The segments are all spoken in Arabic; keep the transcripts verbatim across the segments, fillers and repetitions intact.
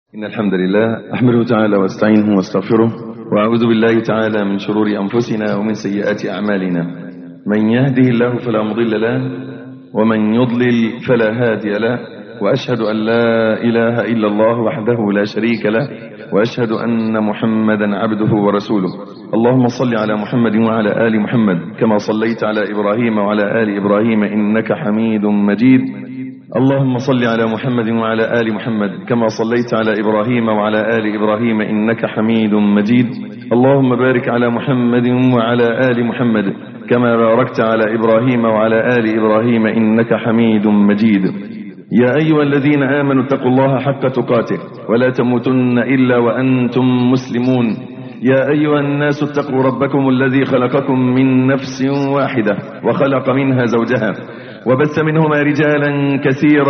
إن الحمد لله أحمده تعالى واستعينه واستغفره وأعوذ بالله تعالى من شرور أنفسنا ومن سيئات أعمالنا. من يهده الله فلا مضل له ومن يضلل فلا هادي له، وأشهد أن لا إله إلا الله وحده لا شريك له، وأشهد أن محمدا عبده ورسوله. اللهم صل على محمد وعلى آل محمد كما صليت على إبراهيم وعلى آل إبراهيم إنك حميد مجيد. اللهم صل على محمد وعلى آل محمد كما صليت على إبراهيم وعلى آل إبراهيم إنك حميد مجيد. اللهم بارك على محمد وعلى آل محمد كما باركت على إبراهيم وعلى آل إبراهيم إنك حميد مجيد. يا أيها الذين آمنوا اتقوا الله حق تقاته ولا تموتن إلا وأنتم مسلمون. يا أيها الناس اتقوا ربكم الذي خلقكم من نفس واحدة وخلق منها زوجها وبث منهما رجالا كثيرا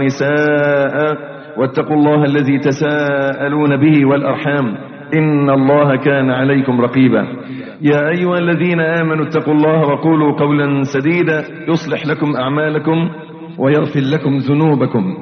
ونساء، واتقوا الله الذي تساءلون به والأرحام إن الله كان عليكم رقيبا. يا أيها الذين آمنوا اتقوا الله وقولوا قولا سديدا يصلح لكم أعمالكم ويغفر لكم ذنوبكم،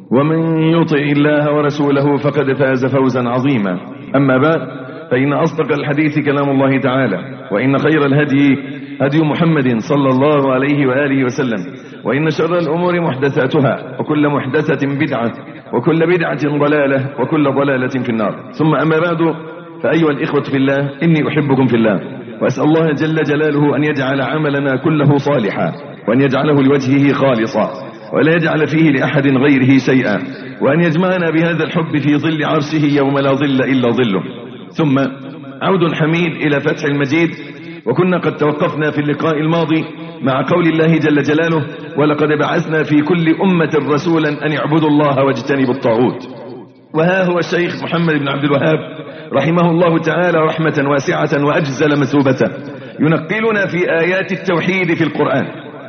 ومن يطع الله ورسوله فقد فاز فوزا عظيما. أما بعد، فإن أصدق الحديث كلام الله تعالى، وإن خير الهدي هدي محمد صلى الله عليه وآله وسلم، وإن شر الأمور محدثاتها، وكل محدثة بدعة، وكل بدعة ضلالة، وكل ضلالة في النار. ثم أما بعد، فأيها الإخوة في الله، إني أحبكم في الله، وأسأل الله جل جلاله أن يجعل عملنا كله صالحا، وأن يجعله لوجهه خالصا، ولا يجعل فيه لأحد غيره شيئا، وأن يجمعنا بهذا الحب في ظل عرشه يوم لا ظل إلا ظله. ثم عود حميد إلى فتح المجيد، وكنا قد توقفنا في اللقاء الماضي مع قول الله جل جلاله: ولقد بعثنا في كل أمة رسولا أن يعبدوا الله واجتنبوا الطاغوت. وها هو الشيخ محمد بن عبد الوهاب رحمه الله تعالى رحمة واسعة وأجزل مثوبته ينقلنا في آيات التوحيد في القرآن.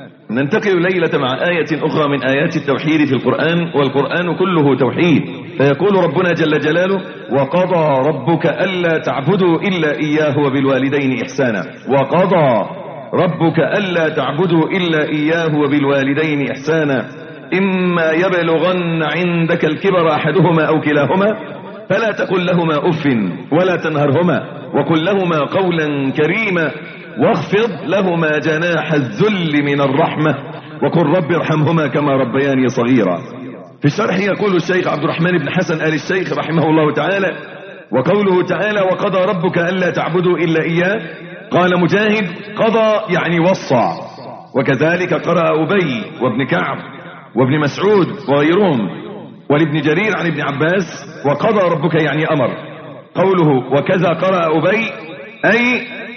ننتقل ليلة مع آية أخرى من آيات التوحيد في القرآن، والقرآن كله توحيد. فيقول ربنا جل جلاله: وقضى ربك ألا تعبدوا إلا إياه وبالوالدين إحسانا. وقضى ربك ألا تعبدوا إلا إياه وبالوالدين إحسانا، إما يبلغن عندك الكبر أحدهما أو كلاهما فلا تقل لهما أف ولا تنهرهما وقل لهما قولا كريما واخفض لهما جناح الذل من الرحمة وقل رب ارحمهما كما ربياني صغيرا. في الشرح يقول الشيخ عبد الرحمن بن حسن آل الشيخ رحمه الله تعالى: وقوله تعالى: وقضى ربك ألا تعبدوا إلا إياه، قال مجاهد: قضى يعني وصى. وكذلك قرأ أبي وابن كعب وابن مسعود وغيرهم، ولابن جرير عن ابن عباس: وقضى ربك يعني أمر. قوله وكذا قرأ أبي أي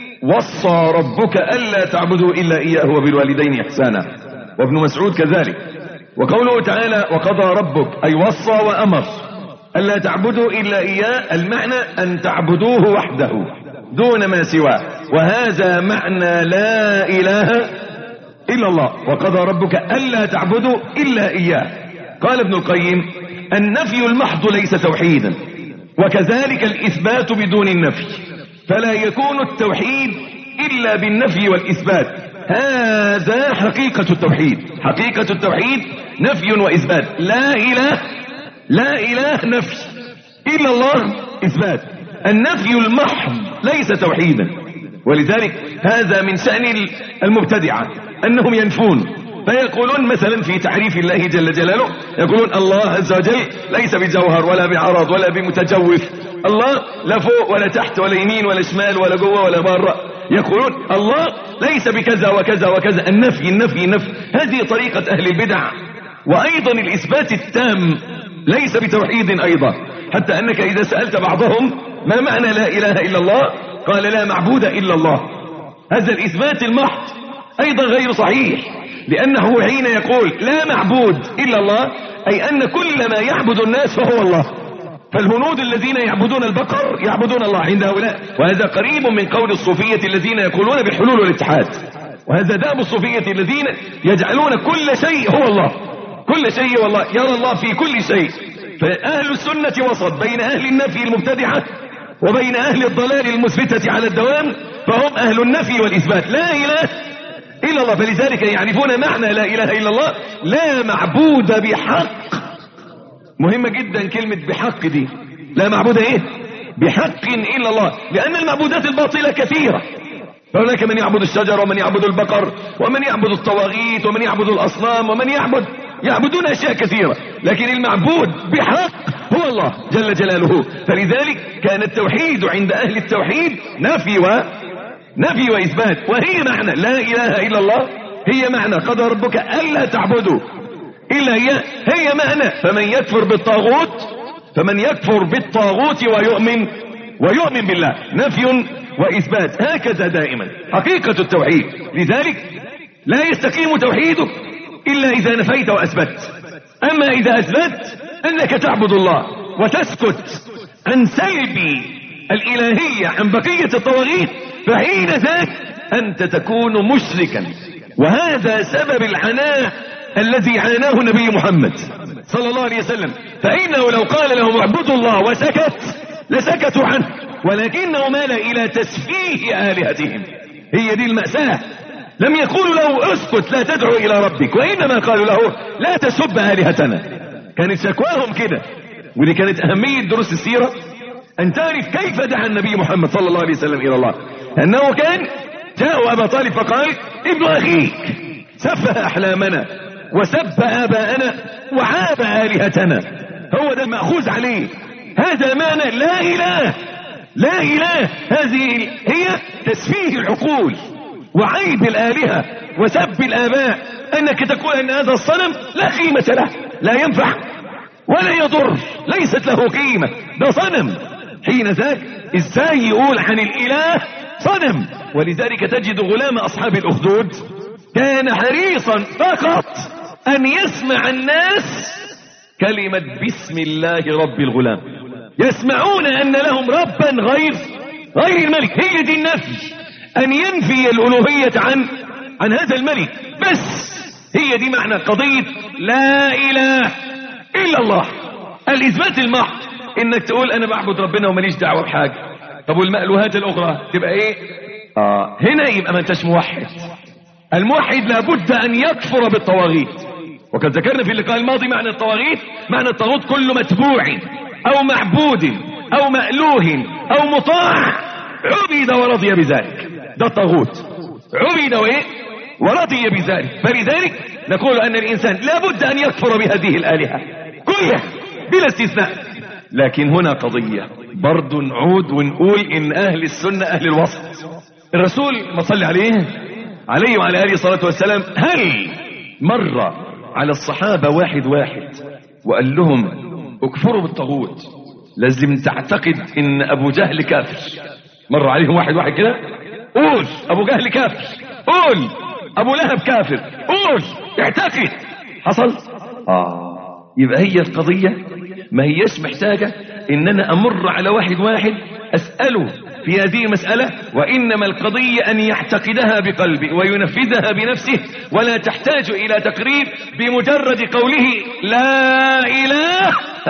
وصى ربك ألا تعبدوا إلا إياه وبالوالدين إحسانا، وابن مسعود كذلك. وقوله تعالى: وقضى ربك أي وصى وأمر ألا تعبدوا إلا إياه، المعنى أن تعبدوه وحده دون ما سواه، وهذا معنى لا إله إلا الله. وقضى ربك ألا تعبدوا إلا إياه. قال ابن القيم: النفي المحض ليس توحيدا، وكذلك الإثبات بدون النفي، فلا يكون التوحيد إلا بالنفي والإثبات. هذا حقيقة التوحيد. حقيقة التوحيد نفي وإثبات. لا إله لا إله نفي، إلا الله إثبات. النفي المحض ليس توحيدا، ولذلك هذا من شأن المبتدعة أنهم ينفون، فيقولون مثلا في تعريف الله جل جلاله، يقولون الله عز وجل ليس بجوهر ولا بعرض ولا بمتجوف، الله لا فوق ولا تحت ولا يمين ولا شمال ولا جوه ولا بره. يقولون الله ليس بكذا وكذا وكذا. النفي النفي النفي، هذه طريقة أهل البدع. وأيضا الإثبات التام ليس بتوحيد أيضا، حتى أنك إذا سألت بعضهم ما معنى لا إله إلا الله، قال لا معبود إلا الله. هذا الإثبات المحض أيضا غير صحيح، لأنه حين يقول لا معبود إلا الله أي أن كل ما يعبد الناس فهو الله. فالهنود الذين يعبدون البقر يعبدون الله عند هؤلاء، وهذا قريب من قول الصوفية الذين يقولون بحلول والاتحاد. وهذا داب الصوفية الذين يجعلون كل شيء هو الله، كل شيء هو الله، يرى الله في كل شيء. فأهل السنة وسط بين أهل النفي المبتدعة وبين أهل الضلال المثبتة على الدوام، فهم أهل النفي والإثبات. لا إله إلا الله، فلذلك يعرفون معنى لا إله إلا الله: لا معبود بحق مهمة جدا كلمة بحق دي. لا معبود ايه بحق الا الله، لان المعبودات الباطلة كثيرة. فهناك من يعبد الشجر ومن يعبد البقر ومن يعبد الطواغيت ومن يعبد الاصنام ومن يعبد يعبدون اشياء كثيرة، لكن المعبود بحق هو الله جل جلاله. فلذلك كان التوحيد عند اهل التوحيد نفي و نفي واثبات، وهي معنى لا اله الا الله، هي معنى قضى ربك الا تعبدوا الا هي، هي معنى فمن يكفر بالطاغوت فمن يكفر بالطاغوت ويؤمن ويؤمن بالله، نفي واثبات، هكذا دائما حقيقة التوحيد. لذلك لا يستقيم توحيدك الا اذا نفيت واثبت. اما اذا اثبت انك تعبد الله وتسكت عن سلب الالهية عن بقية الطواغيت، فحين ذاك انت تكون مشركا. وهذا سبب العناء الذي عاناه النبي محمد صلى الله عليه وسلم، فإنه لو قال لهم اعبدوا الله وسكت لسكتوا عنه، ولكنه مال إلى تسفيه آلهتهم. هي دي المأساة. لم يقولوا له اسكت لا تدعو إلى ربك، وإنما قالوا له لا تسب آلهتنا. كانت شكواهم كده. ودي كانت أهمية دروس السيرة، أن تعرف كيف دعا النبي محمد صلى الله عليه وسلم إلى الله. أنه كان جاء أبا طالب فقال ابن أخيك سفه أحلامنا وسب آباءنا وعاب آلهتنا. هو ده المأخوذ عليه. هذا معنى لا إله لا إله. هذه هي تسفيه العقول وعيب الآلهة وسب الآباء، أنك تقول أن هذا الصنم لا قيمة له، لا ينفع ولا يضر، ليست له قيمة، ده صنم. حين ذاك ازاي يقول عن الإله صنم؟ ولذلك تجد غلام أصحاب الأخدود كان حريصا فقط أن يسمع الناس كلمة بسم الله رب الغلام، يسمعون أن لهم ربا غير غير الملك. هي دي النفي، أن ينفي الألوهية عن عن هذا الملك. بس هي دي معنى قضية لا إله إلا الله. الإثبات المحض إنك تقول أنا بعبد ربنا وماليش دعوة بحاجة. طب والمألوهات الأخرى تبقى إيه؟ آه هنا يبقى ما انتش موحد. الموحد لابد أن يكفر بالطواغيت. وقد ذكرنا في اللقاء الماضي معنى الطواغيت، معنى الطاغوت كل متبوع أو معبود أو مألوه أو مطاع عبد ورضي بذلك، ده الطاغوت. عبد وإيه؟ ورضي بذلك. فلذلك نقول أن الإنسان لابد أن يكفر بهذه الآلهة كلها بلا استثناء. لكن هنا قضية برضو نعود ونقول إن أهل السنة أهل الوسط. الرسول ما صلى عليه عليه وعلى آله الصلاة والسلام هل مر على الصحابة واحد واحد وقال لهم اكفروا بالطاغوت، لازم تعتقد ان ابو جهل كافر؟ مر عليهم واحد واحد كده قول ابو جهل كافر، قول ابو لهب كافر، قول اعتقد. حصل؟ اه يبقى هي القضية ما هيش محتاجة ان انا امر على واحد واحد اسأله في هذه المسألة، وإنما القضية أن يعتقدها بقلبه وينفذها بنفسه، ولا تحتاج إلى تقرير بمجرد قوله لا إله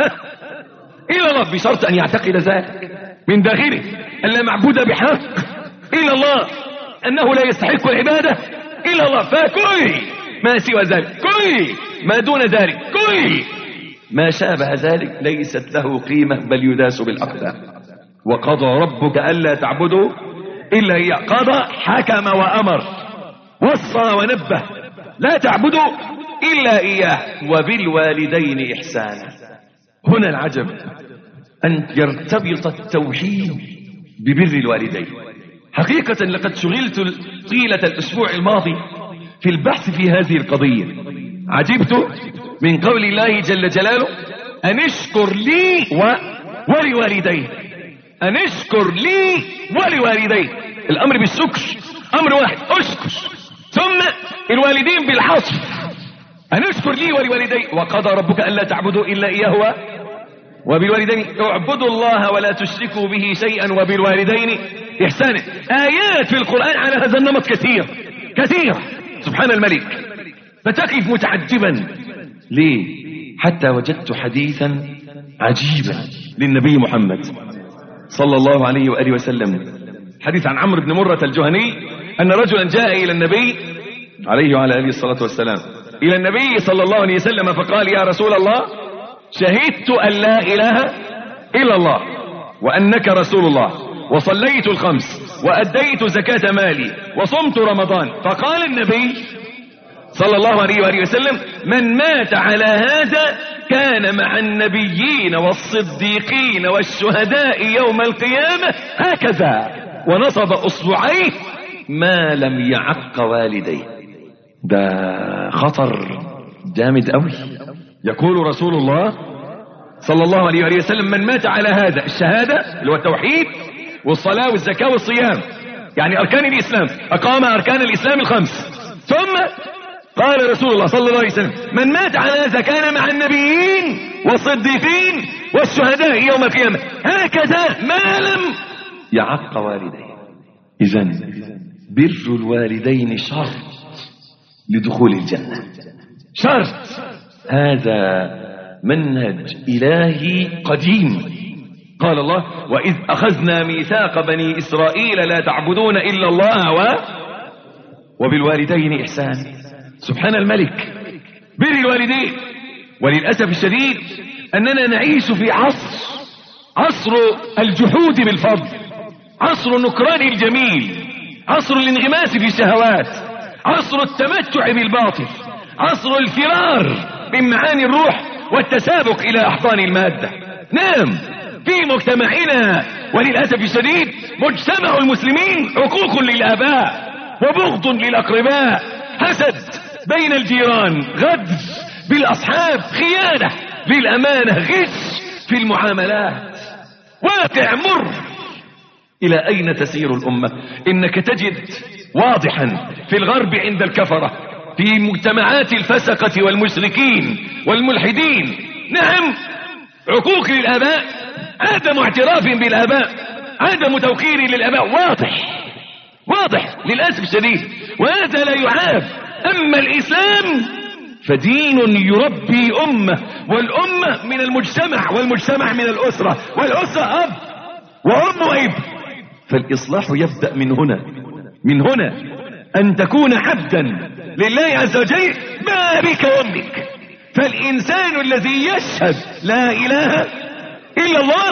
إلا الله، بشرط أن يعتقد ذلك من داخله أن لا معبود بحق إلا الله، أنه لا يستحق العبادة إلا الله. فكل ما سوى ذلك، كل ما دون ذلك، كل ما شابه ذلك ليست له قيمة، بل يداس بالأقدام. وقضى ربك ألا تعبدوا إلا هي. قضى حكم وأمر وصى ونبه لا تعبدوا إلا إياه وبالوالدين إحسانا. هنا العجب أن يرتبط التوحيد ببر الوالدين. حقيقة لقد شغلت طيلة الأسبوع الماضي في البحث في هذه القضية. عجبت من قول الله جل جلاله أن اشكر لي و... ولوالديه، أن اشكر لي ولوالديه. الأمر بالشكر أمر واحد، اشكر، ثم الوالدين بالحصر. أن اشكر لي ولوالديه. وقضى ربك ألا تعبدوا إلا إياه وبالوالدين اعبدوا الله ولا تشركوا به شيئا وبالوالدين إحسانا. آيات في القرآن على هذا النمط كثير كثير سبحان الملك، فتقف متعجبا. ليه؟ حتى وجدت حديثا عجيبا للنبي محمد صلى الله عليه وآله وسلم، حديث عن عمرو بن مرة الجهني أن رجلا جاء إلى النبي عليه وعلى آله الصلاة والسلام إلى النبي صلى الله عليه وسلم فقال يا رسول الله شهدت أن لا إله إلا الله وأنك رسول الله وصليت الخمس وأديت زكاة مالي وصمت رمضان. فقال النبي صلى الله عليه وآله وسلم: من مات على هذا كان مع النبيين والصديقين والشهداء يوم القيامة هكذا، ونصب أصبعيه ما لم يعق والديه. ده خطر جامد قوي. يقول رسول الله صلى الله عليه وآله وسلم: من مات على هذا، الشهادة اللي هو التوحيد والصلاة والزكاة والصيام، يعني أركان الإسلام، أقام أركان الإسلام الخمس. ثم قال رسول الله صلى الله عليه وسلم: من مات على هذا كان مع النبيين والصديقين والشهداء يوم القيامة هكذا ما لم يعق والديه. إذن بر الوالدين شرط لدخول الجنة، شرط. هذا منهج إلهي قديم. قال الله: وإذ أخذنا ميثاق بني إسرائيل لا تعبدون إلا الله و... وبالوالدين إحسان. سبحان الملك، بر الوالدين. وللأسف الشديد أننا نعيش في عصر عصر الجحود بالفضل، عصر النكران الجميل، عصر الانغماس في الشهوات، عصر التمتع بالباطل، عصر الفرار من معاني الروح والتسابق إلى أحضان المادة. نعم، في مجتمعنا وللأسف الشديد مجتمع المسلمين عقوق للآباء وبغض للأقرباء، حسد بين الجيران، غدر بالأصحاب، خيانة للأمانة، غش في المعاملات. واقع مر. إلى أين تسير الأمة؟ إنك تجد واضحا في الغرب عند الكفرة، في مجتمعات الفسقة والمشركين والملحدين، نعم، عقوق للآباء، عدم اعتراف بالآباء، عدم توقير للآباء، واضح واضح للأسف الشديد، وهذا لا يعاب. أما الإسلام فدين يربي أمة، والأمة من المجتمع، والمجتمع من الأسرة، والأسرة أب وأم وإب. فالإصلاح يبدأ من هنا، من هنا أن تكون عبدا لله عز وجل ما بك وامك. فالإنسان الذي يشهد لا إله إلا الله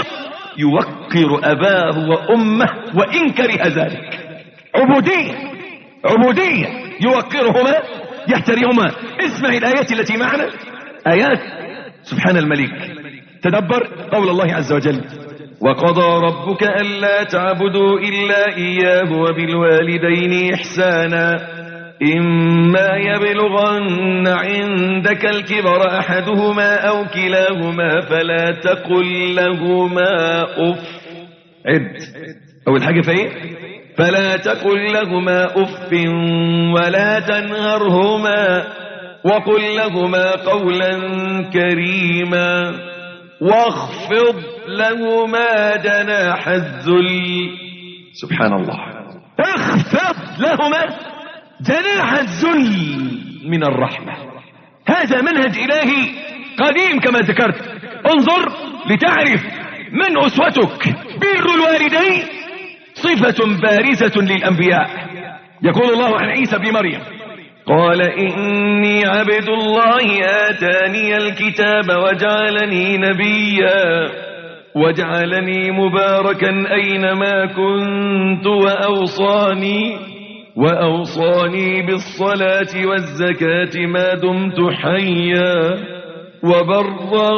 يوقر أباه وأمه وإن كره ذلك. عبودية، عبودية، يوقرهما يحترمهما. اسمع الآيات التي معنا، آيات سبحان الملك. تدبر قول الله عز وجل: وقضى ربك ألا تعبدوا إلا إياه وبالوالدين إحسانا إما يبلغن عندك الكبر أحدهما أو كلاهما فلا تقل لهما أف. عد أول حاجة فإيه؟ فلا تقل لهما أف ولا تنهرهما وقل لهما قولا كريما واخفض لهما جناح الذل. سبحان الله، اخفض لهما جناح الذل من الرحمة. هذا منهج إلهي قديم كما ذكرت. انظر لتعرف من أسوتك. بر الوالدين صفة بارزة للأنبياء. يقول الله عن عيسى بن مريم: قال إني عبد الله آتاني الكتاب وجعلني نبيا وجعلني مباركا أينما كنت وأوصاني وأوصاني بالصلاة والزكاة ما دمت حيا وبرا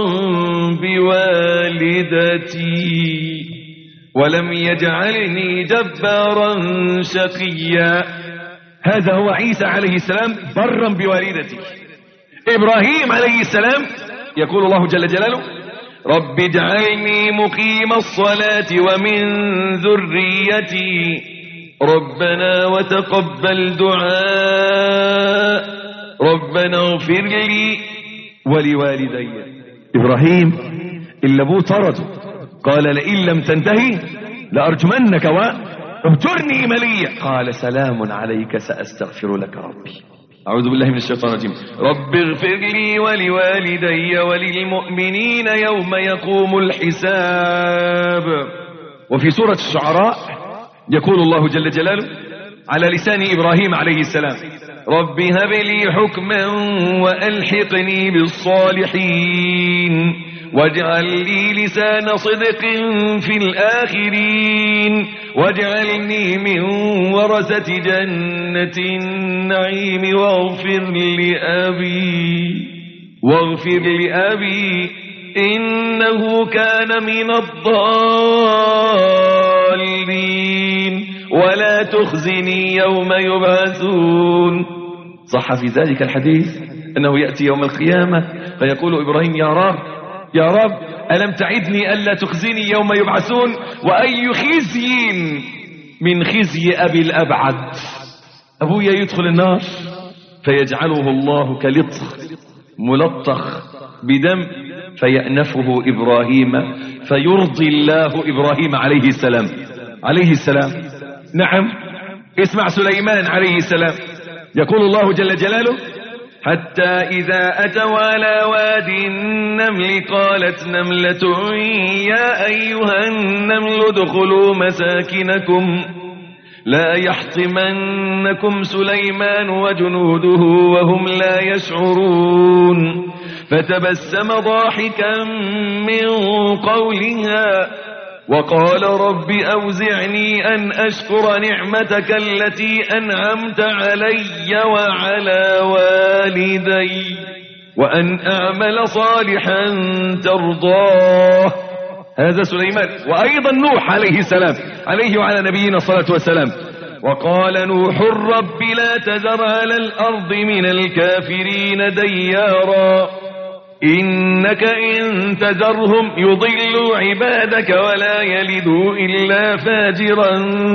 بوالدتي ولم يجعلني جبارا شقيا. هذا هو عيسى عليه السلام برا بوالدته. إبراهيم عليه السلام يقول الله جل جلاله: رب اجعلني مقيم الصلاة ومن ذريتي ربنا وتقبل دعاء ربنا اغفر لي ولوالدي. إبراهيم إلا أبوه طرده، قال لئن لم تنتهي لأرجمنك واهجرني مليا. قال سلام عليك سأستغفر لك ربي. أعوذ بالله من الشيطان الرجيم. رب اغفر لي ولوالدي وللمؤمنين يوم يقوم الحساب. وفي سورة الشعراء يقول الله جل جلاله: على لسان إبراهيم عليه السلام: رب هب لي حكما وألحقني بالصالحين واجعل لي لسان صدق في الآخرين واجعلني من ورثة جنة النعيم واغفر لأبي واغفر لأبي إنه كان من الضالين ولا تخزني يوم يبعثون. صح في ذلك الحديث أنه يأتي يوم القيامة فيقول إبراهيم: يا رب يا رب ألم تعدني ألا تخزني يوم يبعثون؟ وأي خزي من خزي أبي الأبعد، أبويا يدخل النار فيجعله الله كلطخ ملطخ بدم فيأنفه إبراهيم فيرضي الله إبراهيم عليه السلام عليه السلام نعم. اسمع سليمان عليه السلام، يقول الله جل جلاله: حتى إذا أتوا على واد النمل قالت نملة يا أيها النمل ادخلوا مساكنكم لا يحطمنكم سليمان وجنوده وهم لا يشعرون فتبسم ضاحكا من قولها وقال رب أوزعني أن أشكر نعمتك التي أنعمت علي وعلى والدي وأن أعمل صالحا ترضاه. هذا سليمان. وأيضا نوح عليه السلام عليه وعلى نبينا الصلاة والسلام: وقال نوح رب لا تذر على الأرض من الكافرين ديارا إنك إن تذرهم يضلوا عبادك ولا يلدوا إلا فاجرا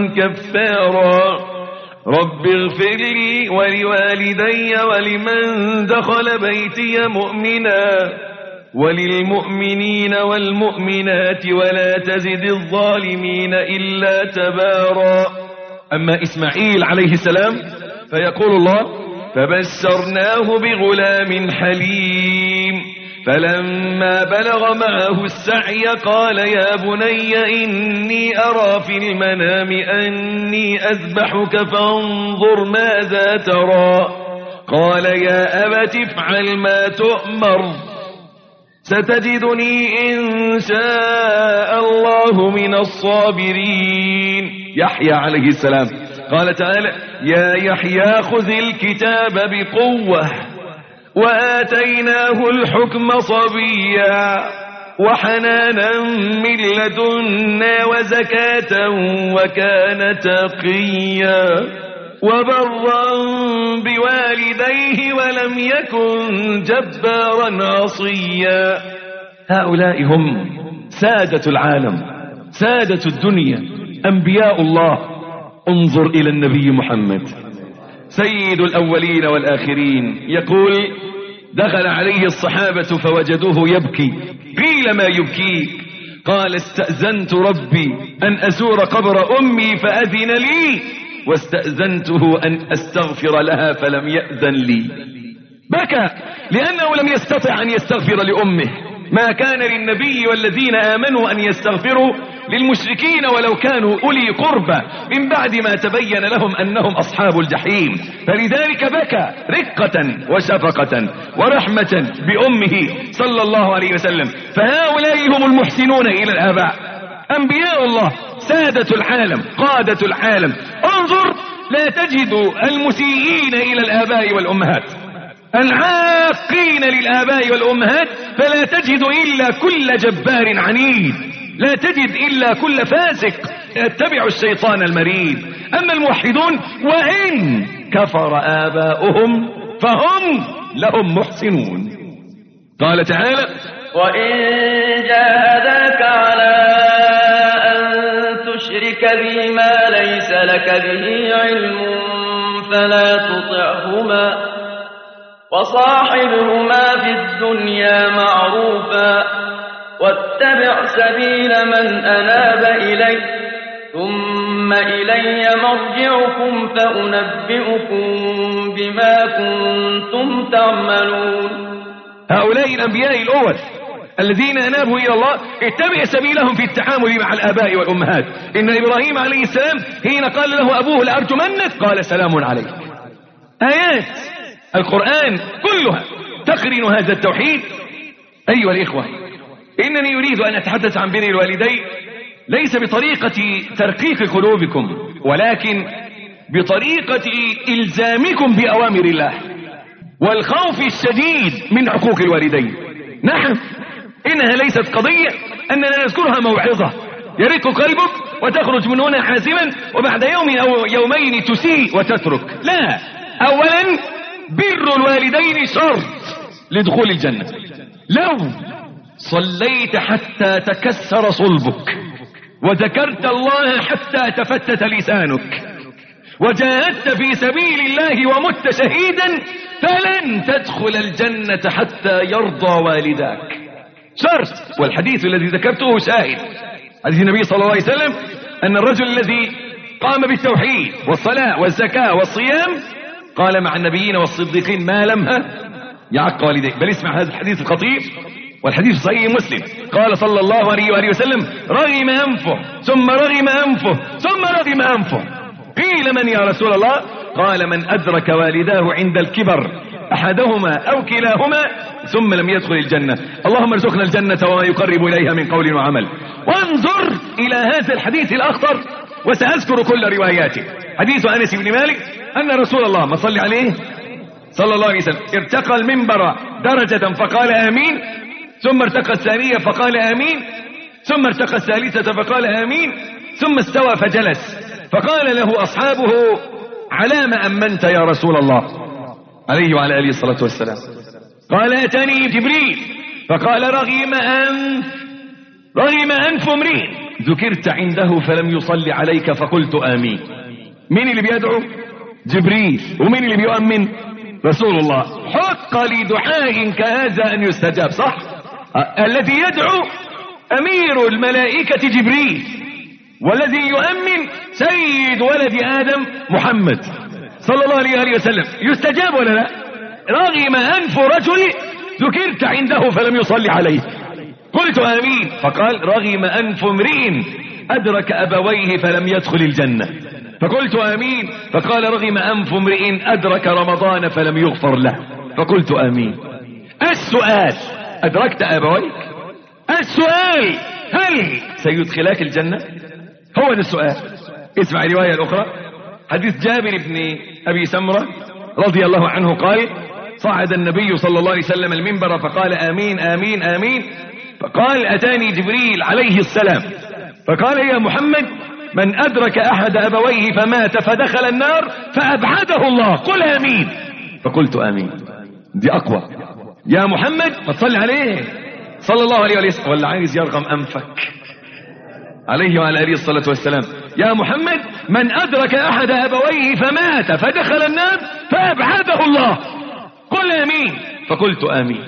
كفارا رب اغفر لي ولوالدي ولمن دخل بيتي مؤمنا وللمؤمنين والمؤمنات ولا تزد الظالمين إلا تبارا. أما إسماعيل عليه السلام فيقول الله: فبشرناه بغلام حليم فلما بلغ معه السعي قال يا بني إني أرى في المنام أني أذبحك فانظر ماذا ترى قال يا أبت افعل ما تؤمر ستجدني إن شاء الله من الصابرين. يحيى عليه السلام قال تعالى: يا يحيى خذ الكتاب بقوة وآتيناه الحكم صبيا وحنانا من لدنا وزكاة وكان تقيا وبرا بوالديه ولم يكن جبارا عصيا. هؤلاء هم سادة العالم سادة الدنيا أنبياء الله. انظر إلى النبي محمد سيد الأولين والآخرين يقول: دخل عليه الصحابة فوجدوه يبكي قيل ما يبكيك قال: استأذنت ربي أن أزور قبر أمي فأذن لي واستأذنته أن أستغفر لها فلم يأذن لي. بكى لأنه لم يستطع أن يستغفر لأمه. ما كان للنبي والذين آمنوا أن يستغفروا للمشركين ولو كانوا أولي قربى من بعد ما تبين لهم أنهم أصحاب الجحيم. فلذلك بكى رقة وشفقة ورحمة بأمه صلى الله عليه وسلم. فهؤلاء هم المحسنون إلى الآباء أنبياء الله سادة العالم قادة العالم. انظر لا تجد المسيئين إلى الآباء والأمهات العاقين للآباء والأمهات فلا تجد إلا كل جبار عنيد لا تجد إلا كل فاسق يتبع الشيطان المريد. أما الموحدون وإن كفر آباؤهم فهم لهم محسنون. قال تعالى: وإن جاهداك على أن تشرك بي ما ليس لك به علم فلا تطعهما وصاحبهما في الدنيا معروفا واتبع سبيل من أناب إلي ثم إلي مرجعكم فأنبئكم بما كنتم تعملون. هؤلاء الأنبياء الأول الذين أنابوا إلى الله اتبع سبيلهم في التعامل مع الآباء والأمهات. إن إبراهيم عليه السلام حين قال له أبوه لأرجمنك قال سلام عليك. آيات القرآن كلها تقرن هذا التوحيد. أيها الإخوة، إنني أريد أن أتحدث عن بر الوالدين ليس بطريقة ترقيق قلوبكم، ولكن بطريقة إلزامكم بأوامر الله والخوف الشديد من حقوق الوالدين. نعم، إنها ليست قضية أننا نذكرها موعظة يرق قلبك وتخرج من هنا حاسما وبعد يوم أو يومين تسيء وتترك. لا، أولا بر الوالدين شرط لدخول الجنة. لو صليت حتى تكسر صلبك وذكرت الله حتى تفتت لسانك وجاهدت في سبيل الله ومت شهيدا فلن تدخل الجنة حتى يرضى والداك. شرط. والحديث الذي ذكرته شاهد حديث النبي صلى الله عليه وسلم أن الرجل الذي قام بالتوحيد والصلاة والزكاة والصيام قال مع النبيين والصديقين ما لم يعق والديه. بل اسمع هذا الحديث الخطير والحديث صحيح مسلم. قال صلى الله عليه وآله وسلم رغم أنفه ثم رغم أنفه ثم رغم أنفه. قيل من يا رسول الله؟ قال من أدرك والداه عند الكبر أحدهما أو كلاهما ثم لم يدخل الجنة. اللهم ارزقنا الجنة وما يقرب إليها من قول وعمل. وانظر إلى هذا الحديث الأخطر وسأذكر كل رواياته. حديث أنس بن مالك أن رسول الله ما صلى عليه صلى الله عليه وسلم ارتقى المنبر درجة فقال آمين، ثم ارتقى الثانية فقال آمين، ثم ارتقى الثالثة فقال آمين، ثم استوى فجلس فقال له أصحابه على ما أمنت يا رسول الله عليه وعلى آله الصلاة والسلام؟ قال أتاني جبريل فقال رغم أنف رغم أنف امرئ ذكرت عنده فلم يصلي عليك فقلت آمين. مين اللي بيدعو؟ جبريل. ومين اللي بيؤمن؟ رسول الله. حق لدعاء كهذا أن يستجاب، صح؟ الذي يدعو أمير الملائكة جبريل، والذي يؤمن سيد ولد آدم محمد صلى الله عليه وسلم. يستجاب ولا لا؟ رغم أنف رجل ذكرت عنده فلم يصلي عليه قلت آمين. فقال رغم أنف امرئ أدرك أبويه فلم يدخل الجنة فقلت آمين. فقال رغم أنف امرئ أدرك رمضان فلم يغفر له فقلت آمين. السؤال أدركت أبويك؟ السؤال هل سيدخلك الجنة؟ هو ده السؤال. اسمع الرواية الأخرى، حديث جابر بن أبي سمرة رضي الله عنه قال صعد النبي صلى الله عليه وسلم المنبر فقال آمين آمين آمين. فقال أتاني جبريل عليه السلام فقال يا محمد من أدرك أحد أبويه فمات فدخل النار فأبعده الله قل آمين. فقلت آمين. دي أقوى. يا محمد فصل عليه صلى الله عليه وسلم ولا عايز يرغم أنفك عليه وعلى آله الصلاة والسلام. يا محمد من أدرك أحد أبويه فمات فدخل النار فأبعده الله قل آمين. فقلت آمين.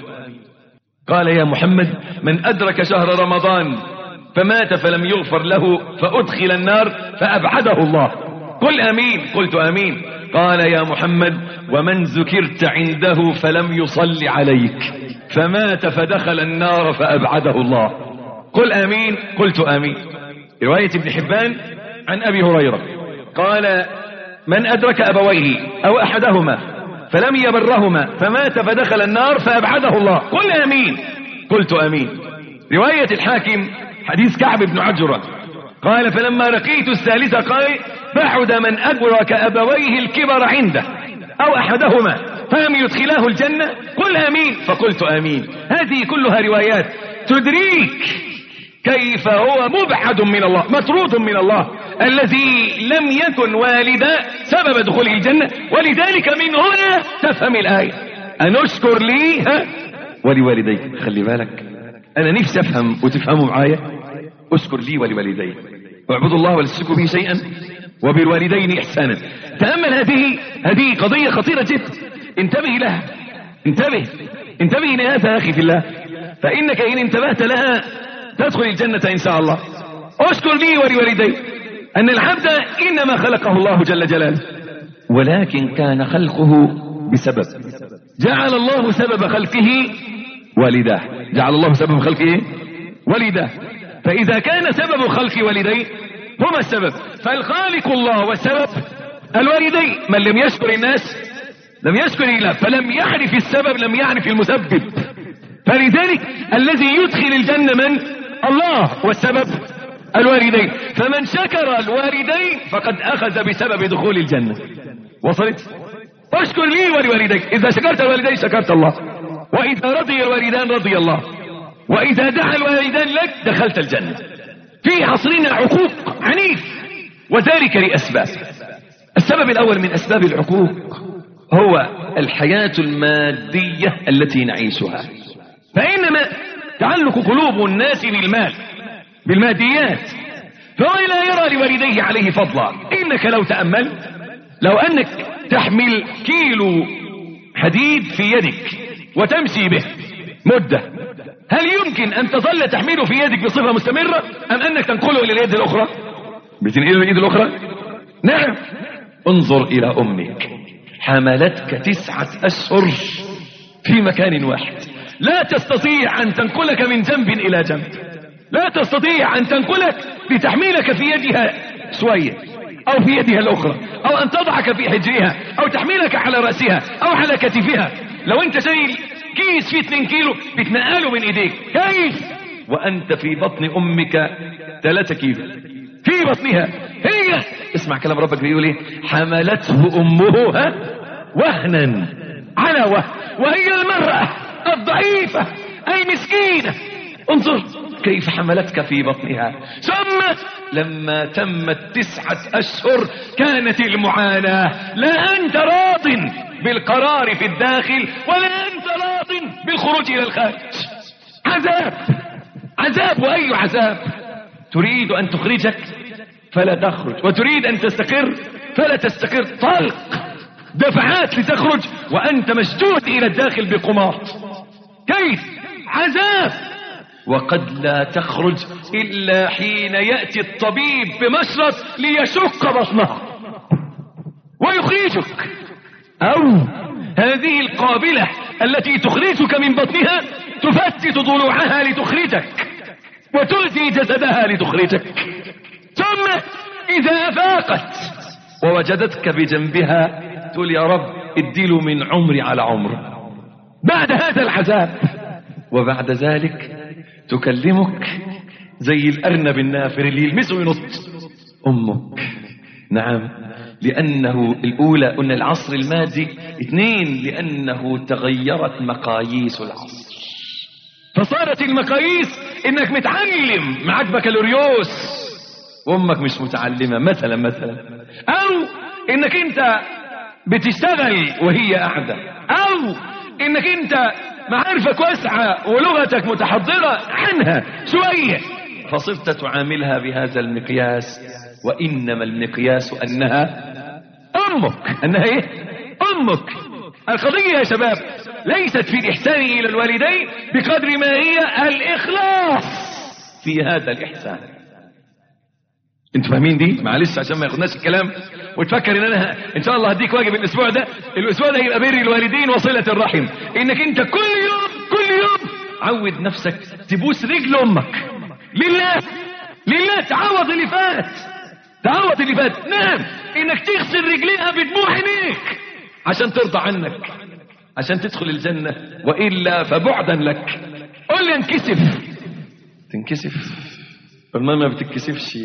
قال يا محمد من أدرك شهر رمضان فمات فلم يغفر له فأدخل النار فأبعده الله قل آمين. قلت آمين. قال يا محمد ومن ذكرت عنده فلم يصلي عليك فمات فدخل النار فأبعده الله قل آمين. قلت آمين. رواية ابن حبان عن أبي هريرة قال من أدرك أبويه أو أحدهما فلم يبرهما فمات فدخل النار فأبعده الله قل آمين. قلت آمين. رواية الحاكم حديث كعب بن عجرة قال فلما لقيت الثالثة قال بعد من أدرك أبويه الكبر عنده أو أحدهما فلم يدخلاه الجنة قل آمين. فقلت آمين. هذه كلها روايات تدريك كيف هو مبعد من الله مطرود من الله الذي لم يكن والدا سبب دخوله الجنة. ولذلك من هنا تفهم الآية أن أشكر لي ها ولوالديك. خلي بالك أنا نفسي أفهم وتفهموا معايا. أشكر لي ولوالديك واعبدوا الله ولا تشركوا به شيئا وبالوالدين إحسانا. تأمل هذه هذه قضية خطيرة جدا. انتبه لها انتبه انتبه لهذا يا أخي في الله، فإنك إن انتبهت لها تدخل الجنة إن شاء الله. أشكر لي ولوالدي أن العبد إنما خلقه الله جل جلاله ولكن كان خلقه بسبب. جعل الله سبب خلقه والداه جعل الله سبب خلق ايه؟ والده. فاذا كان سبب خلق والديه هما السبب، فالخالق الله والسبب الوالدين. من لم يشكر الناس لم يشكر الله، فلم يعرف السبب لم يعرف المسبب. فلذلك الذي يدخل الجنة من؟ الله، والسبب الوالدين. فمن شكر الوالدين فقد اخذ بسبب دخول الجنة. وصلت؟ واشكر لي ولوالديك. اذا شكرت الوالدين شكرت الله، واذا رضي الوالدان رضي الله، واذا دعا الوالدان لك دخلت الجنة. في عصرنا عقوق عنيف، وذلك لاسباب. السبب الاول من اسباب العقوق هو الحياة المادية التي نعيشها. فانما تعلق قلوب الناس بالمال بالماديات، فهو لا يرى لوالديه عليه فضلا. انك لو تأمل، لو انك تحمل كيلو حديد في يدك وتمشي به مدة، هل يمكن ان تظل تحمله في يدك بصفة مستمرة ام انك تنقله الى اليد الاخرى؟ بتنقله الى اليد الاخرى؟ نعم. انظر الى امك، حملتك تسعة اشهر في مكان واحد، لا تستطيع ان تنقلك من جنب الى جنب، لا تستطيع ان تنقلك لتحملك في يدها شوية او في يدها الاخرى، او ان تضعك في حجرها، او تحملك على رأسها او على كتفها. لو انت شايل كيس فيه اتنين كيلو بتنقله من ايديك، كيف وانت في بطن امك ثلاثة كيلو في بطنها؟ هي اسمع كلام ربك بيقول ايه؟ حملته امه ها وهنا على وهن، وهي المرأة الضعيفة المسكينة. انظر كيف حملتك في بطنها. ثم لما تمت تسعة اشهر كانت المعاناة، لا انت راض بالقرار في الداخل ولا انت راض بالخروج الى الخارج. عذاب عذاب، واي عذاب. تريد ان تخرجك فلا تخرج، وتريد ان تستقر فلا تستقر. طلق، دفعات لتخرج وانت مشدود الى الداخل بقماط. كيف؟ عذاب. وقد لا تخرج الا حين يأتي الطبيب بمشرط ليشق بطنها ويخرجك، او هذه القابلة التي تخرجك من بطنها تفتت ضلوعها لتخرجك وتلتي جسدها لتخرجك. ثم اذا افاقت ووجدتك بجنبها تقول يا رب اديله من عمري على عمر. بعد هذا العذاب وبعد ذلك تكلمك زي الارنب النافر اللي يلمسه ينط. امك، نعم، لانه الاولى قلنا العصر المادي، اثنين لانه تغيرت مقاييس العصر، فصارت المقاييس انك متعلم معك بكالوريوس وامك مش متعلمة مثلا مثلا، او انك انت بتشتغل وهي قاعدة، او انك انت معارفك واسعة ولغتك متحضرة عنها شوية، فصرت تعاملها بهذا المقياس. وانما المقياس انها امك، انها ايه؟ امك. القضية يا شباب ليست في الاحسان الى الوالدين بقدر ما هي الاخلاص في هذا الاحسان. انتوا فاهمين دي؟ معلش عشان ما ياخدناش الكلام وتفكر ان انا ان شاء الله هديك واجب الاسبوع ده. الاسبوع ده يبقى بر الوالدين وصلة الرحم، انك انت كل يوم كل يوم عود نفسك تبوس رجل امك لله لله. تعوض اللي فات، تعوض اللي فات. نعم، انك تغسل رجليها بدموع عينيك عشان ترضى عنك، عشان تدخل الجنة، والا فبعدا لك. قول لي انكسف، تنكسف؟ قلنا ما بتتكسفش.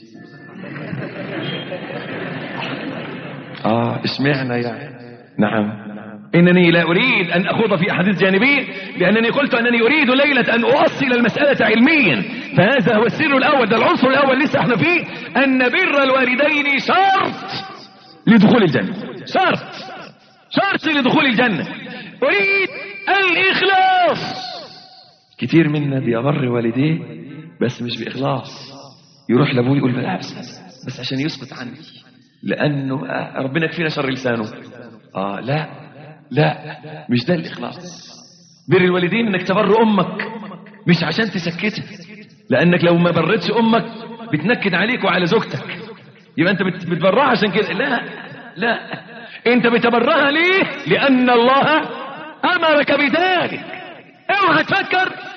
اه اشمعنى يعني؟ نعم، انني لا اريد ان اخوض في احاديث جانبيه، لانني قلت انني اريد ليله ان اوصل المساله علميا. فهذا هو السر الاول، ده العنصر الاول لسه احنا فيه، ان بر الوالدين شرط لدخول الجنه، شرط شرط لدخول الجنه. اريد الاخلاص. كتير منا بيبر والديه بس مش باخلاص، يروح لابوه يقول لا بس بس عشان يسكت عني، لانه ربنا يكفينا شر لسانه. اه لا لا، مش ده الاخلاص. بر الوالدين انك تبر امك مش عشان تسكتها، لانك لو ما برتش امك بتنكد عليك وعلى زوجتك، يبقى انت بتبرها عشان كده. لا لا، انت بتبرها ليه؟ لان الله امرك بذلك. اوعى تفكر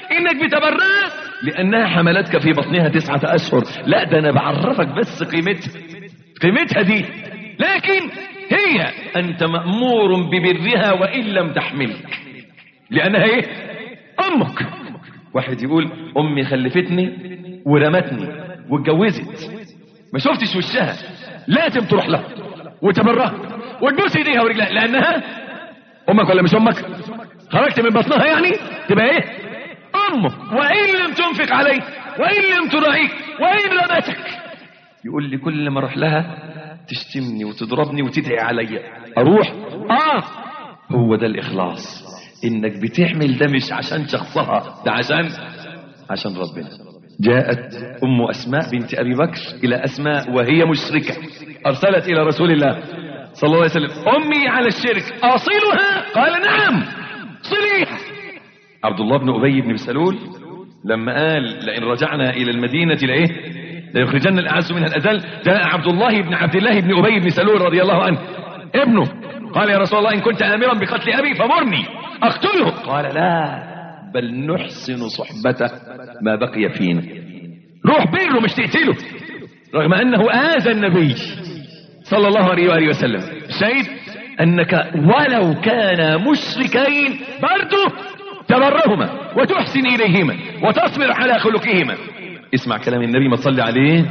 انك بتبرأ لانها حملتك في بطنها تسعة اشهر. لا ده انا بعرفك بس قيمتها قيمتها دي. لكن هي انت مأمور ببرها وان لم تحملك لانها ايه؟ امك. واحد يقول امي خلفتني ورمتني واتجوزت ما شفتش وشها، لازم تروح لها وتبرها وتبوس ايديها ورجلها لانها امك ولا مش امك؟ خرجت من بطنها يعني تبقى ايه؟ امك. وان لم تنفق عليك وان لم تراعيك وان رمتك. يقول لي كل ما اروح لها تشتمني وتضربني وتدعي عليا اروح. اه هو ده الاخلاص، انك بتعمل ده مش عشان شخصها، ده عشان عشان ربنا. جاءت ام اسماء بنت ابي بكر الى اسماء وهي مشركة، ارسلت الى رسول الله صلى الله عليه وسلم امي على الشرك اصلها؟ قال نعم صليها. عبد الله بن ابي بن سلول لما قال لئن رجعنا الى المدينة لايه ليخرجن الاعز منها الاذل، جاء عبد الله بن عبد الله بن ابي بن سلول رضي الله عنه ابنه قال يا رسول الله ان كنت امرا بقتل ابي فمرني اقتله. قال لا بل نحسن صحبته ما بقي فينا، روح بره مش تقتله، رغم انه اذى النبي صلى الله عليه وآله وسلم. شاهد انك ولو كانا مشركين برضه تبرهما وتحسن اليهما وتصبر على خلقهما. اسمع كلام النبي ما تصلي عليه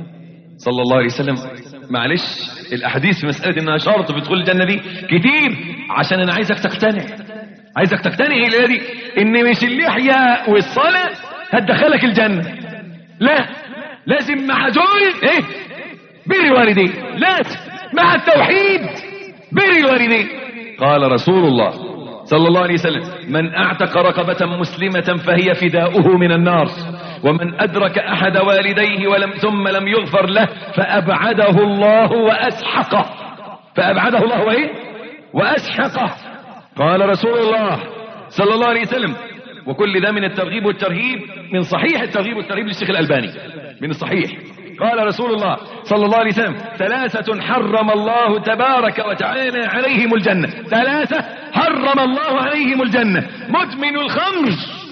صلى الله عليه وسلم. معلش الاحاديث في مسألة انها شرط في دخول الجنة دي كتير، عشان انا عايزك تقتنع عايزك تقتنع الى دي ان مش اللحية والصلاة هتدخلك الجنة، لا لازم مع دول ايه؟ بر الوالدين، لازم مع التوحيد بر الوالدين. قال رسول الله صلى الله عليه وسلم من اعتق رقبة مسلمة فهي فداؤه من النار، ومن ادرك احد والديه ولم ثم لم يغفر له فابعده الله واسحقه فابعده الله وايه؟ واسحقه. قال رسول الله صلى الله عليه وسلم وكل ده من الترغيب والترهيب، من صحيح الترغيب والترهيب للشيخ الألباني من الصحيح. قال رسول الله صلى الله عليه وسلم ثلاثة حرم الله تبارك وتعالى عليهم الجنة، ثلاثة حرم الله عليهم الجنة: مدمن الخمر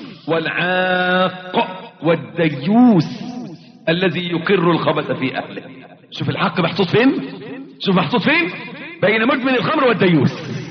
والعاق والديوس الذي يقر الخبث في أهله. شوف الحق محطوط فين، شوف محطوط فين بين مدمن الخمر والديوس.